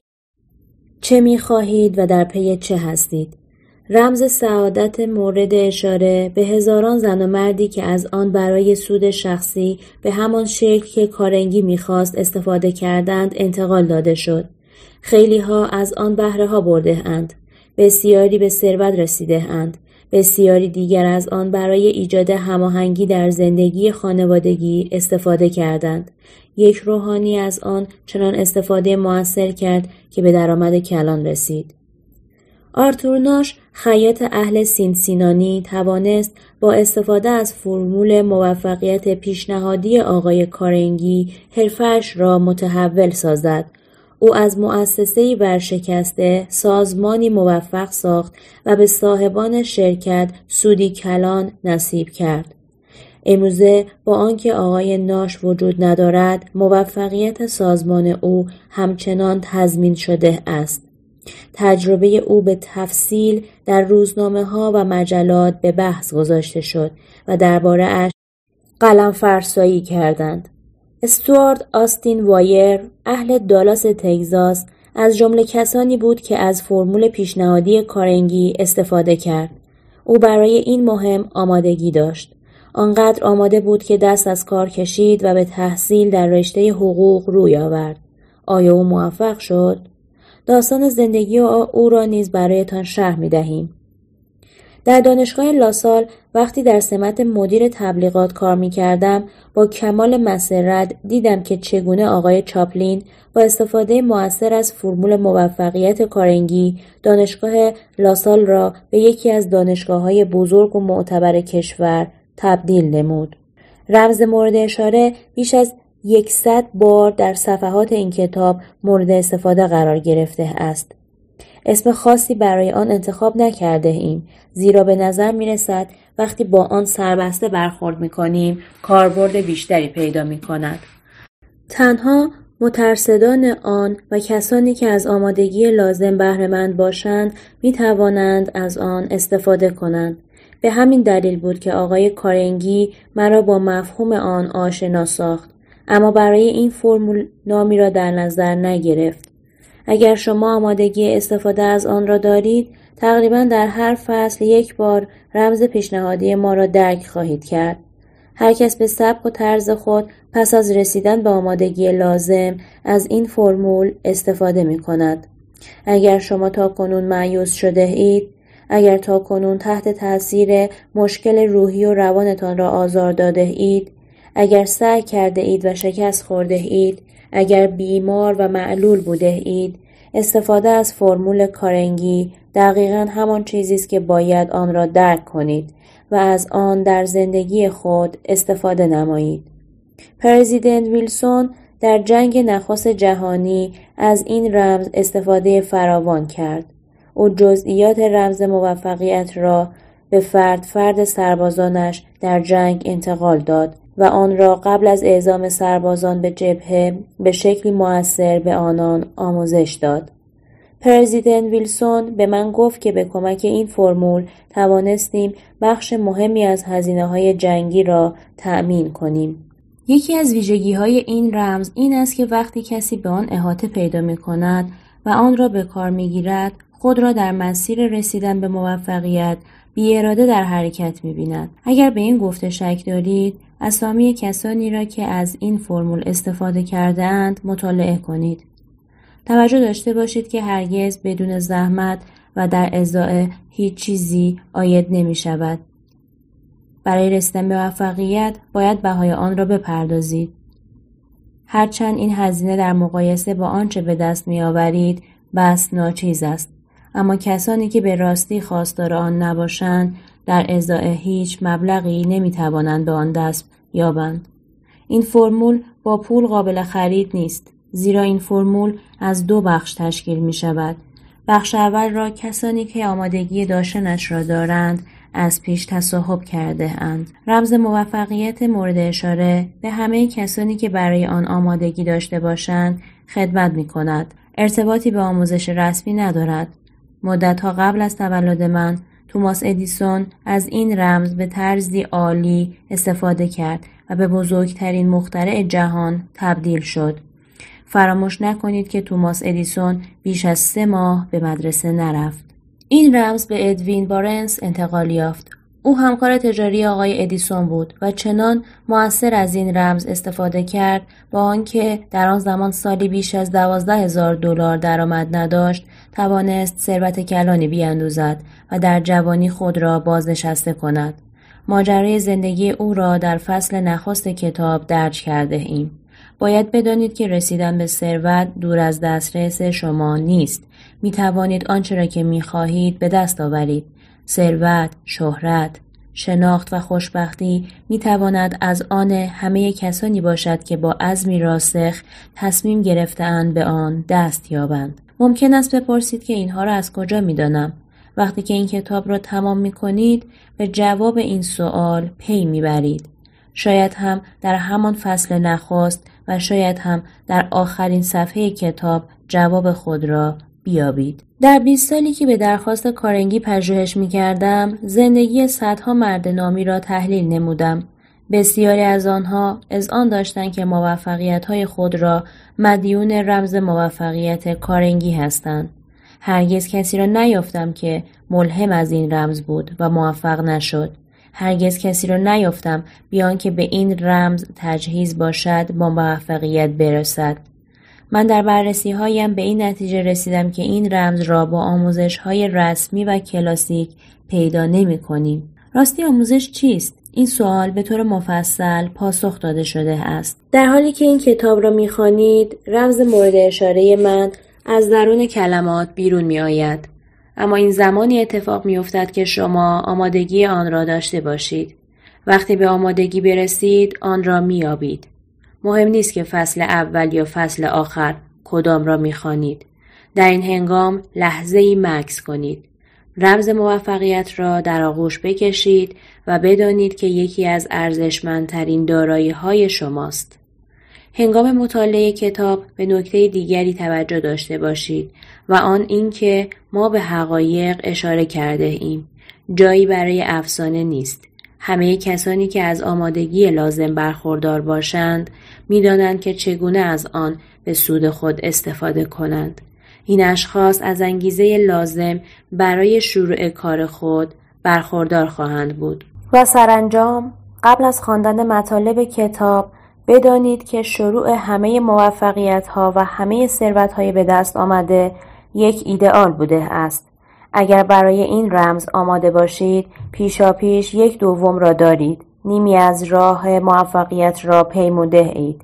چه می‌خواهید و در پی چه هستید. رمز سعادت مورد اشاره به هزاران زن و مردی که از آن برای سود شخصی به همان شکل که کارنگی می‌خواست استفاده کردند انتقال داده شد. خیلی ها از آن بهره ها برده اند. بسیاری به ثروت رسیده اند. بسیاری دیگر از آن برای ایجاد هماهنگی در زندگی خانوادگی استفاده کردند. یک روحانی از آن چنان استفاده مؤثر کرد که به درآمد کلان رسید. آرتور ناش، خیاط اهل سینسینانی، توانست با استفاده از فرمول موفقیت پیشنهادی آقای کارنگی حرفه‌اش را متحول سازد. او از مؤسسه‌ای ورشکسته سازمانی موفق ساخت و به صاحبان شرکت سودی کلان نصیب کرد. امروزه با آنکه آقای ناش وجود ندارد، موفقیت سازمان او همچنان تضمین شده است. تجربه او به تفصیل در روزنامه‌ها و مجلات به بحث گذاشته شد و درباره‌اش قلم فرسایی کردند. استوارت آستین وایر، اهل دالاس تگزاس، از جمله کسانی بود که از فرمول پیشنهادی کارنگی استفاده کرد. او برای این مهم آمادگی داشت. آنقدر آماده بود که دست از کار کشید و به تحصیل در رشته حقوق روی آورد. آیا او موفق شد؟ داستان زندگی او را نیز برایتان شرح می‌دهیم. در دانشگاه لاسال وقتی در سمت مدیر تبلیغات کار می‌کردم، با کمال مسرت دیدم که چگونه آقای چاپلین با استفاده مؤثر از فرمول موفقیت کارنگی دانشگاه لاسال را به یکی از دانشگاه‌های بزرگ و معتبر کشور تبدیل نمود. رمز مورد اشاره بیش از 100 بار در صفحات این کتاب مورد استفاده قرار گرفته است. اسم خاصی برای آن انتخاب نکرده ایم، زیرا به نظر می رسد وقتی با آن سربسته برخورد می کنیم کاربرد بیشتری پیدا می کند. تنها مترصدان آن و کسانی که از آمادگی لازم بهره مند باشند می توانند از آن استفاده کنند. به همین دلیل بود که آقای کارنگی مرا با مفهوم آن آشنا ساخت، اما برای این فرمول نامی را در نظر نگرفت. اگر شما آمادگی استفاده از آن را دارید، تقریباً در هر فصل یک بار رمز پیشنهادی ما را درک خواهید کرد. هر کس به سبک و طرز خود پس از رسیدن به آمادگی لازم از این فرمول استفاده می کند. اگر شما تاکنون مایوس شده اید، اگر تاکنون تحت تاثیر مشکل روحی و روانتان را آزار داده اید، اگر سعی کرده اید و شکست خورده اید، اگر بیمار و معلول بوده اید، استفاده از فرمول کارنگی دقیقاً همان چیزی است که باید آن را درک کنید و از آن در زندگی خود استفاده نمایید. پرزیدنت ویلسون در جنگ نخست جهانی از این رمز استفاده فراوان کرد. او جزئیات رمز موفقیت را به فرد سربازانش در جنگ انتقال داد و آن را قبل از اعزام سربازان به جبهه به شکلی مؤثر به آنان آموزش داد. پرزیدنت ویلسون به من گفت که به کمک این فرمول توانستیم بخش مهمی از هزینه‌های جنگی را تأمین کنیم. یکی از ویژگی‌های این رمز این است که وقتی کسی به آن احاطه پیدا می‌کند و آن را به کار می‌گیرد، خود را در مسیر رسیدن به موفقیت بی اراده در حرکت می‌بیند. اگر به این گفته شک دارید، اسامی کسانی را که از این فرمول استفاده کرده‌اند مطالعه کنید. توجه داشته باشید که هرگز بدون زحمت و در ازای هیچ چیزی عاید نمی‌شود. برای رسیدن به موفقیت باید بهای آن را بپردازید. هرچند این هزینه در مقایسه با آنچه به دست می‌آورید بس ناچیز است، اما کسانی که به راستی خواستار آن نباشند در ازای هیچ مبلغی نمیتوانند به آن دست یابند. این فرمول با پول قابل خرید نیست، زیرا این فرمول از 2 بخش تشکیل می شود. بخش اول را کسانی که آمادگی داشتنش را دارند از پیش تصاحب کرده اند. رمز موفقیت مورد اشاره به همه کسانی که برای آن آمادگی داشته باشند خدمت می کند. ارتباطی به آموزش رسمی ندارد. مدتها قبل از تولد من، توماس ادیسون از این رمز به طرزی عالی استفاده کرد و به بزرگترین مخترع جهان تبدیل شد. فراموش نکنید که توماس ادیسون بیش از 3 ماه به مدرسه نرفت. این رمز به ادوین بارنس انتقال یافت. او همکار تجاری آقای ادیسون بود و چنان مؤثر از این رمز استفاده کرد با آنکه در آن زمان سالی بیش از $12,000 درآمد نداشت، توانست ثروت کلانی بیاندوزد و در جوانی خود را بازنشسته کند. ماجرای زندگی او را در فصل نخست کتاب درج کرده ایم. باید بدانید که رسیدن به ثروت دور از دسترس شما نیست. می توانید آنچه را که می خواهید به دست آورید. ثروت، شهرت، شناخت و خوشبختی می تواند از آن همه کسانی باشد که با عزمی راسخ تصمیم گرفته‌اند به آن دست یابند. ممکن است بپرسید که اینها را از کجا می دانم؟ وقتی که این کتاب را تمام می کنید به جواب این سوال پی می برید. شاید هم در همان فصل نخست و شاید هم در آخرین صفحه کتاب جواب خود را بیابید. در 20 سالی که به درخواست کارنگی پژوهش می کردم، زندگی صدها مرد نامی را تحلیل نمودم. بسیاری از آنها اذعان داشتند که موفقیت‌های خود را مدیون رمز موفقیت کارنگی هستند. هرگز کسی را نیافتم که ملهم از این رمز بود و موفق نشد. هرگز کسی را نیافتم بیان که به این رمز تجهیز باشد با موفقیت برسد. من در بررسی‌هایم به این نتیجه رسیدم که این رمز را با آموزش‌های رسمی و کلاسیک پیدا نمی‌کنیم. راستی آموزش چیست؟ این سوال به طور مفصل پاسخ داده شده است. در حالی که این کتاب را می‌خوانید، رمز مورد اشاره من از درون کلمات بیرون می‌آید. اما این زمانی اتفاق می‌افتد که شما آمادگی آن را داشته باشید. وقتی به آمادگی برسید، آن را می‌یابید. مهم نیست که فصل اول یا فصل آخر کدام را می‌خوانید. در این هنگام لحظه‌ای مکث کنید. رمز موفقیت را در آغوش بکشید و بدانید که یکی از ارزشمندترین دارایی‌های شماست. هنگام مطالعه کتاب به نکته دیگری توجه داشته باشید و آن این که ما به حقایق اشاره کرده ایم. جایی برای افسانه نیست. همه کسانی که از آمادگی لازم برخوردار باشند می‌دانند که چگونه از آن به سود خود استفاده کنند. این اشخاص از انگیزه لازم برای شروع کار خود برخوردار خواهند بود. و سرانجام قبل از خواندن مطالب کتاب بدانید که شروع همه موفقیت‌ها و همه ثروت‌های به دست آمده یک ایدئال بوده است. اگر برای این رمز آماده باشید، پیشاپیش 1/2 را دارید. نیمی از راه موفقیت را پیموده اید.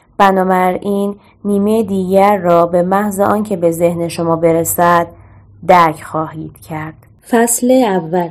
بنابراین نیمه دیگر را به محض آنکه به ذهن شما برسد درک خواهید کرد. فصل اول.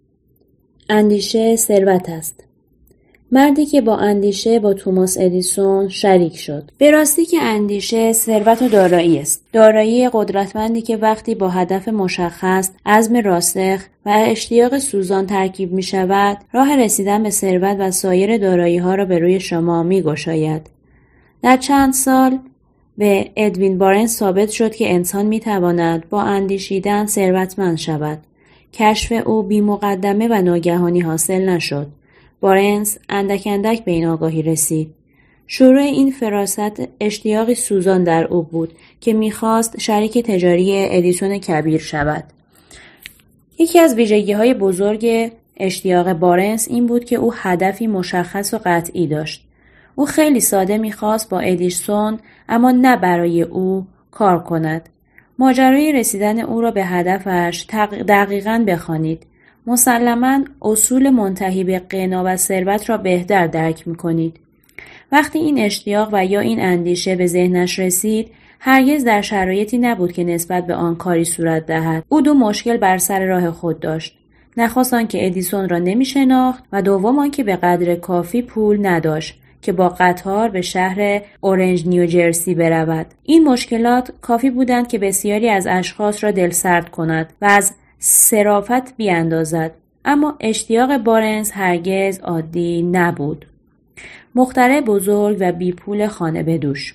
اندیشه ثروت است. مردی که با اندیشه با توماس ادیسون شریک شد. به راستی که اندیشه ثروت و دارایی است. دارایی قدرتمندی که وقتی با هدف مشخص، عزم راسخ و اشتیاق سوزان ترکیب می شود، راه رسیدن به ثروت و سایر دارایی ها را به روی شما می گشاید. در چند سال به ادوین بارنس ثابت شد که انسان می تواند با اندیشیدن ثروتمند شود. کشف او بی مقدمه و ناگهانی حاصل نشد. بارنس اندک اندک به این آگاهی رسید. شروع این فراست اشتیاقی سوزان در او بود که می‌خواست شریک تجاری ادیسون کبیر شود. یکی از ویژگی‌های بزرگ اشتیاق بارنس این بود که او هدفی مشخص و قطعی داشت. او خیلی ساده می‌خواست با ادیسون اما نه برای او کار کند. ماجرای رسیدن او را به هدفش دقیقاً بخوانید. مسلماً اصول منتهی به غنا و ثروت را بهتر درک می‌کنید. وقتی این اشتیاق و یا این اندیشه به ذهنش رسید، هرگز در شرایطی نبود که نسبت به آن کاری صورت دهد. او دو مشکل بر سر راه خود داشت. نخست آنکه ادیسون را نمی شناخت و دوم آنکه به قدر کافی پول نداشت که با قطار به شهر اورنج نیوجرسی برود. این مشکلات کافی بودند که بسیاری از اشخاص را دلسرد کند و از صرافت بیاندازد. اما اشتیاق بارنس هرگز عادی نبود. مخترع بزرگ و بی پول خانه بدوش.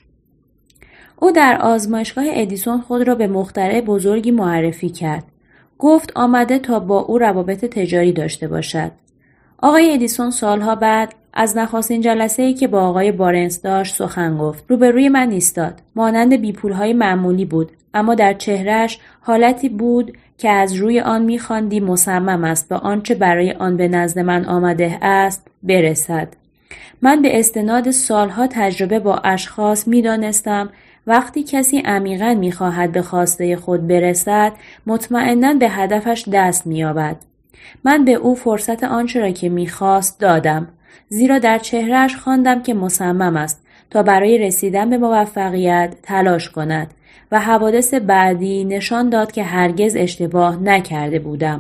او در آزمایشگاه ادیسون خود را به مخترع بزرگی معرفی کرد. گفت آمده تا با او روابط تجاری داشته باشد. آقای ادیسون سالها بعد از نخستین جلسه‌ای که با آقای بارنس داشت سخن گفت. روبروی من ایستاد. مانند بیپول‌های معمولی بود، اما در چهرهش حالتی بود که از روی آن می‌خواندی مصمم است و آنچه برای آن به نزد من آمده است برسد. من به استناد سالها تجربه با اشخاص می‌دانستم وقتی کسی عمیقاً می‌خواهد به خواسته خود برسد، مطمئناً به هدفش دست می‌یابد. من به او فرصت آنچه را که می‌خواست دادم، زیرا در چهرهش خواندم که مصمم است تا برای رسیدن به موفقیت تلاش کند و حوادث بعدی نشان داد که هرگز اشتباه نکرده بودم.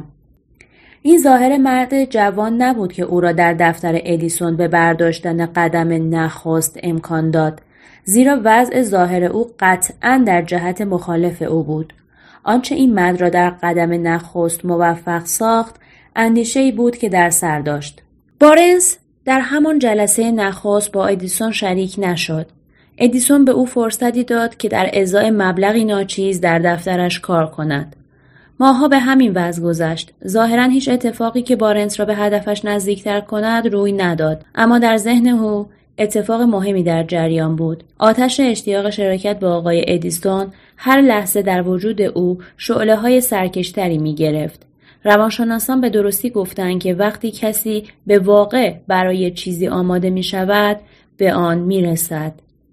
این ظاهر مرد جوان نبود که او را در دفتر ادیسون به برداشتن قدم نخست امکان داد، زیرا وضع ظاهر او قطعاً در جهت مخالف او بود. آنچه این مرد را در قدم نخست موفق ساخت، اندیشه‌ای بود که در سر داشت. بارنس در همان جلسه نخست با ادیسون شریک نشد. ادیسون به او فرصتی داد که در ازای مبلغی ناچیز در دفترش کار کند. ماه‌ها به همین وضع گذشت. ظاهراً هیچ اتفاقی که بارنس را به هدفش نزدیکتر کند روی نداد، اما در ذهن او اتفاق مهمی در جریان بود. آتش اشتیاق شراکت با آقای ادیسون هر لحظه در وجود او شعله‌های سرکشتری می‌گرفت. روانشناسان به درستی گفتند که وقتی کسی به واقع برای چیزی آماده می‌شود، به آن می‌رسد.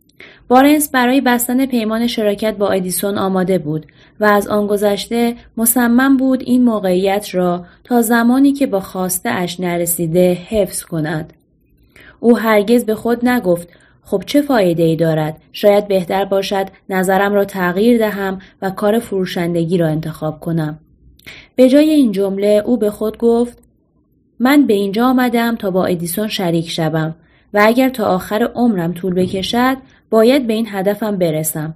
بارنس برای بستن پیمان شراکت با ادیسون آماده بود و از آن گذشته مصمم بود این موقعیت را تا زمانی که با خواسته اش نرسیده حفظ کند. او هرگز به خود نگفت خب چه فایده‌ای دارد؟ شاید بهتر باشد نظرم را تغییر دهم و کار فروشندگی را انتخاب کنم. به جای این جمله او به خود گفت من به اینجا آمدم تا با ادیسون شریک شوم و اگر تا آخر عمرم طول بکشد باید به این هدفم برسم.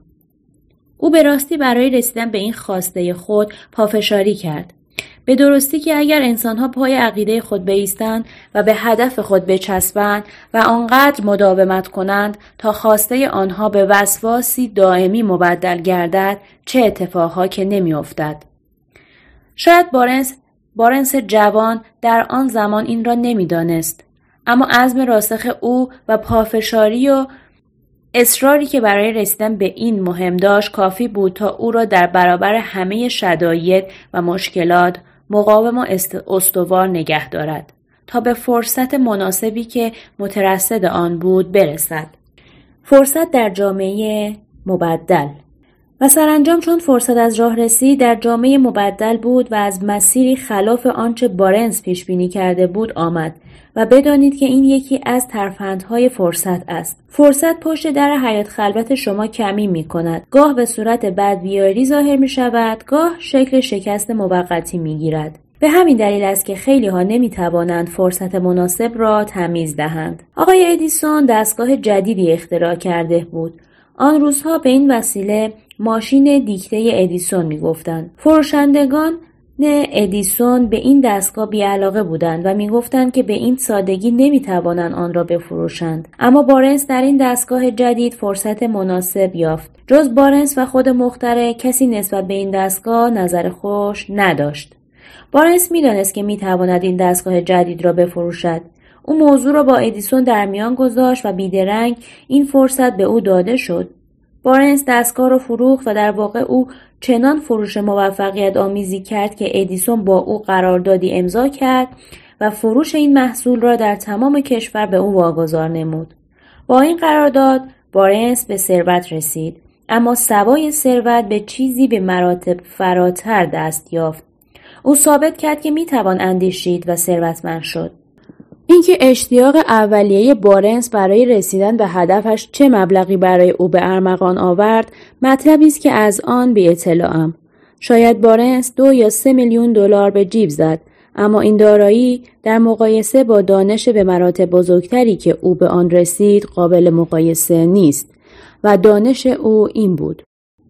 او به راستی برای رسیدن به این خواسته خود پافشاری کرد. به درستی که اگر انسانها پای عقیده خود بایستند و به هدف خود بچسبند و آنقدر مداومت کنند تا خواسته آنها به وسواسی دائمی مبدل گردد، چه اتفاقها که نمی افتد. شاید بارنس جوان در آن زمان این را نمی دانست، اما عزم راسخ او و پافشاری و اصراری که برای رسیدن به این مهم داشت کافی بود تا او را در برابر همه شدائد و مشکلات مقاوم و استوار نگه دارد تا به فرصت مناسبی که مترصد آن بود برسد. فرصت در جامعه مبدل. و سرانجام چون فرصت از راه رسید در جامعه مبدل بود و از مسیری خلاف آنچه بارنس پیش بینی کرده بود آمد و بدانید که این یکی از ترفندهای فرصت است. فرصت پشت در حیات خلوت شما کمی می کند. گاه به صورت بدبیاری ظاهر می شود، گاه شکل شکست موقتی می گیرد. به همین دلیل است که خیلی ها نمی توانند فرصت مناسب را تمیز دهند. آقای ادیسون دستگاه جدیدی اختراع کرده بود. آن روزها به این وسیله ماشین دیکته ادیسون می گفتند. فروشندگان ادیسون به این دستگاه بی‌علاقه بودند و می گفتند که به این سادگی نمی توانند آن را بفروشند. اما بارنس در این دستگاه جدید فرصت مناسب یافت. جز بارنس و خود مخترع کسی نسبت به این دستگاه نظر خوش نداشت. بارنس می دانست که می تواند این دستگاه جدید را بفروشد. او موضوع را با ادیسون در میان گذاشت و بیدرنگ این فرصت به او داده شد. بارنس دستگاه را فروخت و در واقع او چنان فروش موفقیت آمیزی کرد که ادیسون با او قراردادی امضا کرد و فروش این محصول را در تمام کشور به او واگذار نمود. با این قرارداد بارنس به ثروت رسید، اما سوای ثروت به چیزی به مراتب فراتر دست یافت. او ثابت کرد که میتوان اندیشید و ثروتمند شد. اینکه اشتیاق اولیه بارنس برای رسیدن به هدفش چه مبلغی برای او به ارمغان آورد مطلبی است که از آن بی اطلاعم. شاید بارنس 2 یا 3 میلیون دلار به جیب زد، اما این دارایی در مقایسه با دانش به مراتب بزرگتری که او به آن رسید قابل مقایسه نیست و دانش او این بود: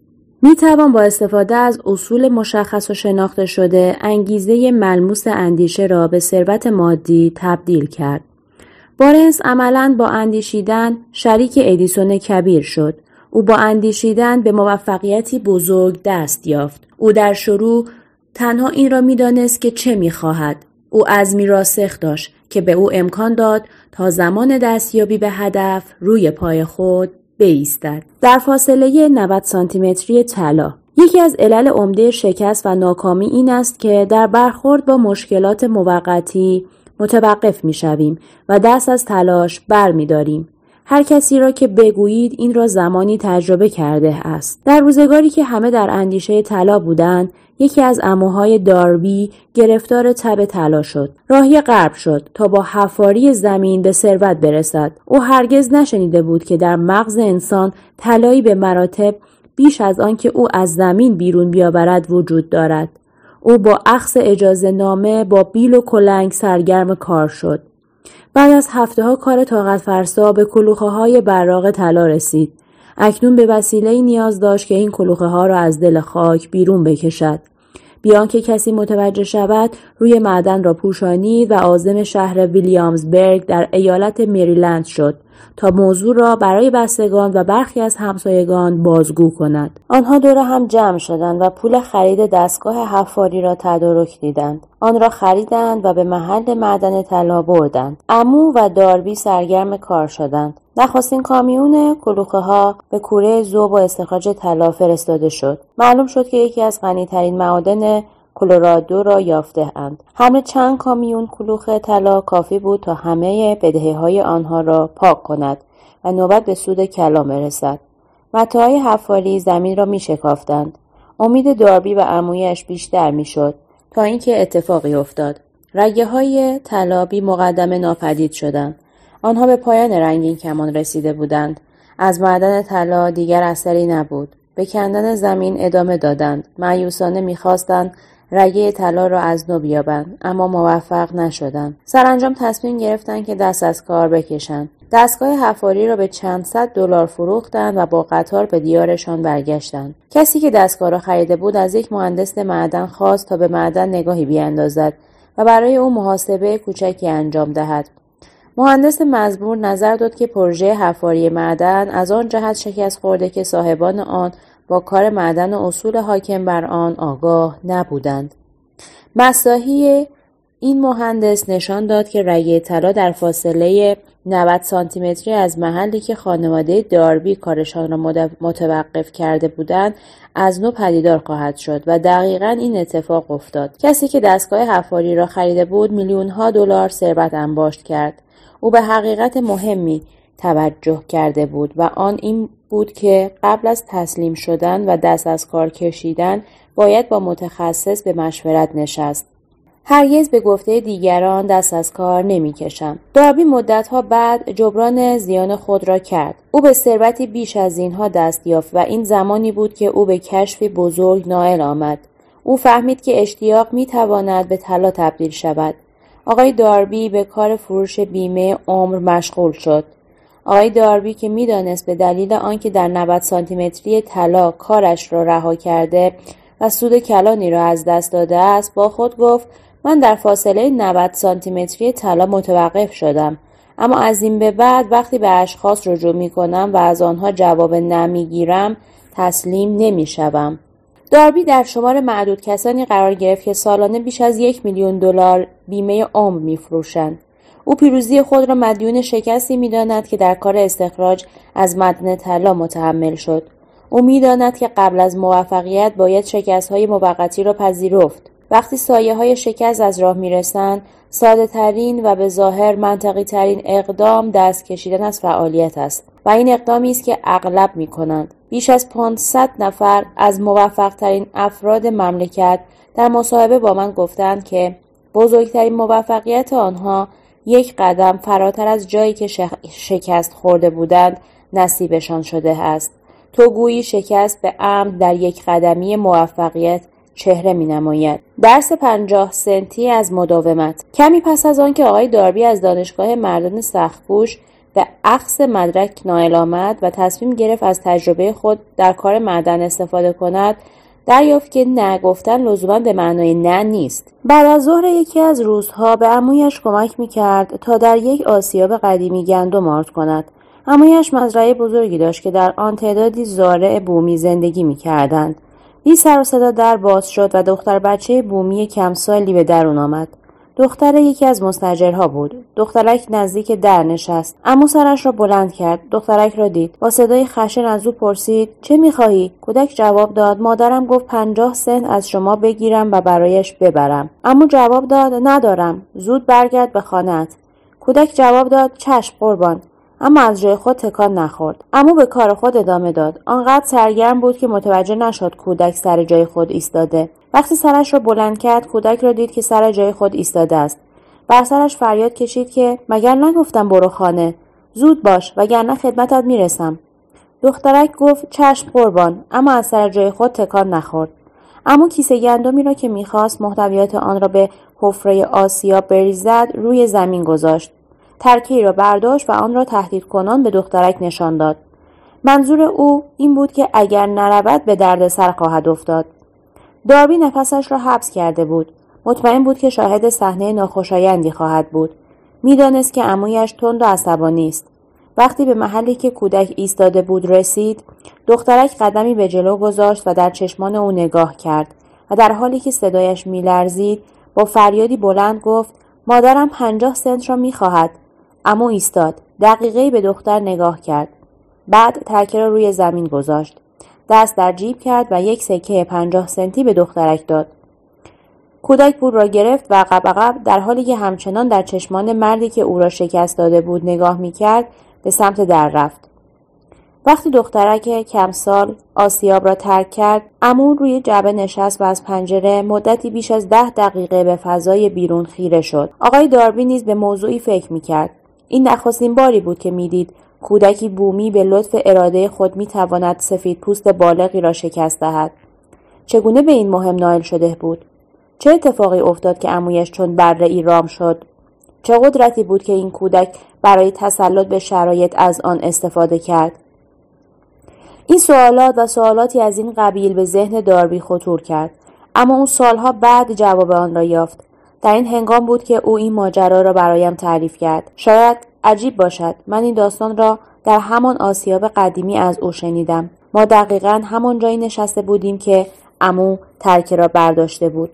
می توان با استفاده از اصول مشخص و شناخته شده انگیزه ملموس اندیشه را به ثروت مادی تبدیل کرد. بارنس عملاً با اندیشیدن شریک ادیسون کبیر شد. او با اندیشیدن به موفقیتی بزرگ دست یافت. او در شروع تنها این را می دانست که چه می خواهد. او عزمی راسخ داشت که به او امکان داد تا زمان دستیابی به هدف روی پای خود بایستد. در فاصله 90 سانتیمتری طلا. یکی از علل عمده شکست و ناکامی این است که در برخورد با مشکلات موقتی متوقف می‌شویم و دست از تلاش برمی‌داریم. هر کسی را که بگویید این را زمانی تجربه کرده است. در روزگاری که همه در اندیشه طلا بودند، یکی از عموهای داربی گرفتار تب طلا شد. راهی غرب شد تا با حفاری زمین به ثروت برسد. او هرگز نشنیده بود که در مغز انسان طلایی به مراتب بیش از آن که او از زمین بیرون بیاورد وجود دارد. او با اخذ اجازه نامه با بیل و کلنگ سرگرم کار شد. بعد از هفته‌ها کار طاقت فرسا به کلوخه‌های براق طلا رسید. اکنون به وسیله‌ای نیاز داشت که این کلوخه‌ها را از دل خاک بیرون بکشد. بیان که کسی متوجه شود، روی معدن را پوشانید و عازم شهر ویلیامزبرگ در ایالت مریلند شد تا موضوع را برای بستگان و برخی از همسایگان بازگو کند. آنها دور هم جمع شدند و پول خرید دستگاه حفاری را تدارک دیدند. آن را خریدند و به محل معدن طلا بردند. عمو و داربی سرگرم کار شدند. نخستین کامیون کلوخه‌ها به کوره ذوب و استخراج طلا فرستاده شد. معلوم شد که یکی از غنی‌ترین معادن کلرادو را یافته اند. حمل چند کامیون کلوخه طلا کافی بود تا همه بدهی‌های آنها را پاک کند و نوبت به سود کلان برسد. متاعهای حفاری زمین را می‌شکافتند. امید داربی و عمویش بیشتر می‌شد تا اینکه اتفاقی افتاد. رگه‌های طلا بی مقدمه ناپدید شدند. آنها به پایان رنگین کمان رسیده بودند. از معدن طلا دیگر اثری نبود. به کندن زمین ادامه دادند. مایوسانه می‌خواستند رگه طلا را از نو بیابند، اما موفق نشدند. سرانجام تصمیم گرفتند که دست از کار بکشند. دستگاه حفاری را به چند صد دلار فروختند و با قطار به دیارشان برگشتند. کسی که دستگاه را خریده بود از یک مهندس معدن خواست تا به معدن نگاهی بیاندازد و برای او محاسبه کوچکی انجام دهد. مهندس مزبور نظر داد که پروژه حفاری معدن از آن جهت شکست خورده که صاحبان آن با کار معدن و اصول حاکم بر آن آگاه نبودند. مساحی این مهندس نشان داد که رگه طلا در فاصله 90 سانتیمتری از محلی که خانواده داربی کارشان را متوقف کرده بودند از نو پدیدار خواهد شد و دقیقاً این اتفاق افتاد. کسی که دستگاه حفاری را خریده بود میلیون‌ها دلار ثروت انباشت کرد. او به حقیقت مهمی توجه کرده بود و آن این بود که قبل از تسلیم شدن و دست از کار کشیدن باید با متخصص به مشورت نشست. هرگز به گفته دیگران دست از کار نمی کشم. داربی مدتها بعد جبران زیان خود را کرد. او به ثروتی بیش از اینها دست یافت و این زمانی بود که او به کشفی بزرگ نائل آمد. او فهمید که اشتیاق می تواند به طلا تبدیل شود. آقای داربی به کار فروش بیمه عمر مشغول شد. آقای داربی که می‌دانست به دلیل آنکه در 90 سانتیمتری طلا کارش را رها کرده و سود کلانی را از دست داده است، با خود گفت: من در فاصله 90 سانتیمتری طلا متوقف شدم، اما از این به بعد وقتی به اشخاص رجوع می‌کنم و از آنها جواب نمی‌گیرم تسلیم نمی‌شوم. داربی در شمار معدود کسانی قرار گرفت که سالانه بیش از 1 میلیون دلار بیمه عمر می‌فروشند. او پیروزی خود را مدیون شکستی می‌داند که در کار استخراج از معدن طلا متحمل شد. او می‌داند که قبل از موفقیت باید شکست‌های موقتی را پذیرفت. وقتی سایه‌های شکست از راه می‌رسند، ساده‌ترین و به ظاهر منطقی‌ترین اقدام دست کشیدن از فعالیت است و این اقدامی است که اغلب می‌کنند. بیش از 500 نفر از موفق‌ترین افراد مملکت در مصاحبه با من گفتند که بزرگترین موفقیت آنها یک قدم فراتر از جایی که شکست خورده بودند نصیبشان شده است. تو گویی شکست به عمد در یک قدمی موفقیت چهره می نماید. درس 50 سنتی از مداومت. کمی پس از آن که آقای داربی از دانشگاه مردان سخت‌کوش به اخذ مدرک نائل آمد و تصمیم گرفت از تجربه خود در کار معدن استفاده کند، دریافت که نه گفتن لزوما به معنای نه نیست. بعد از ظهر یکی از روزها به عمویش کمک می‌کرد تا در یک آسیاب قدیمی گندم آرد کند. عمویش مزرعه بزرگی داشت که در آن تعدادی زارع بومی زندگی می‌کردند. بی سر و صدا در باز شد و دختر بچه بومی کم سالی به درون آمد. دختر یکی از مستاجرها بود. دخترک نزدیک در نشست. عمو سرش را بلند کرد. دخترک را دید. با صدای خشن از او پرسید: چه می‌خواهی؟ کودک جواب داد: مادرم گفت 50 سنت از شما بگیرم و برایش ببرم. عمو جواب داد: ندارم. زود برگرد به خانه‌ات. کودک جواب داد: چشم قربان. اما از جای خود تکان نخورد. عمو به کار خود ادامه داد. آنقدر سرگرم بود که متوجه نشد کودک سر جای خود ایستاده. وقتی سرش را بلند کرد، کودک را دید که سر جای خود ایستاده است. بر سرش فریاد کشید که مگر نگفتم برو خانه؟ زود باش وگرنه خدمتت میرسم. دخترک گفت: چشم قربان، اما از سر جای خود تکان نخورد. عمو کیسه گندمی را که می‌خواست محتویات آن را به حفره آسیاب بریزد روی زمین گذاشت. ترکه‌ای را برداشت و آن را تهدید کنان به دخترک نشان داد. منظور او این بود که اگر نرود به دردسر خواهد افتاد. داربی نفسش را حبس کرده بود. مطمئن بود که شاهد صحنه ناخوشایندی خواهد بود. می‌دانست که عمویش تند و عصبانی است. وقتی به محلی که کودک ایستاده بود رسید، دخترک قدمی به جلو گذاشت و در چشمان او نگاه کرد و در حالی که صدایش می‌لرزید با فریادی بلند گفت: مادرم 50 سنت را می‌خواهد. عمو ایستاد. دقیقه‌ای به دختر نگاه کرد. بعد ترکه را روی زمین گذاشت. دست در جیب کرد و یک سکه 50 سنتی به دخترک داد. کودک پول را گرفت و عقب در حالی که همچنان در چشمان مردی که او را شکست داده بود نگاه می‌کرد به سمت در رفت. وقتی دخترک کم سال آسیاب را ترک کرد، عمو روی جعبه نشست و از پنجره مدتی بیش از 10 دقیقه به فضای بیرون خیره شد. آقای داربی نیز به موضوعی فکر می‌کرد. این نخستین باری بود که می‌دید کودکی بومی به لطف اراده خود می‌تواند سفیدپوست بالغی را شکست دهد. چگونه به این مهم نائل شده بود؟ چه اتفاقی افتاد که عمویش چون بره‌ای رام شد؟ چه قدرتی بود که این کودک برای تسلط به شرایط از آن استفاده کرد؟ این سوالات و سوالاتی از این قبیل به ذهن داربی خطور کرد، اما اون سالها بعد جواب آن را یافت. در این هنگام بود که او این ماجرا را برایم تعریف کرد. شاید عجیب باشد، من این داستان را در همان آسیاب قدیمی از او شنیدم. ما دقیقاً همان جایی نشسته بودیم که عمو ترکه را برداشته بود.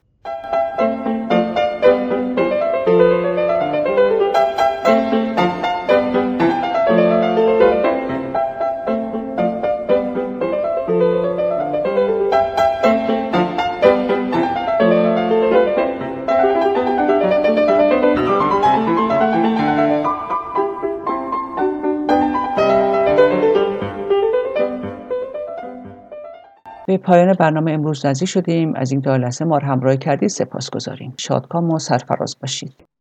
به پایان برنامه امروز نزدیک شدیم. از این تا لحظه ما را همراهی کردید سپاسگزاریم. شادکام و سرفراز باشید.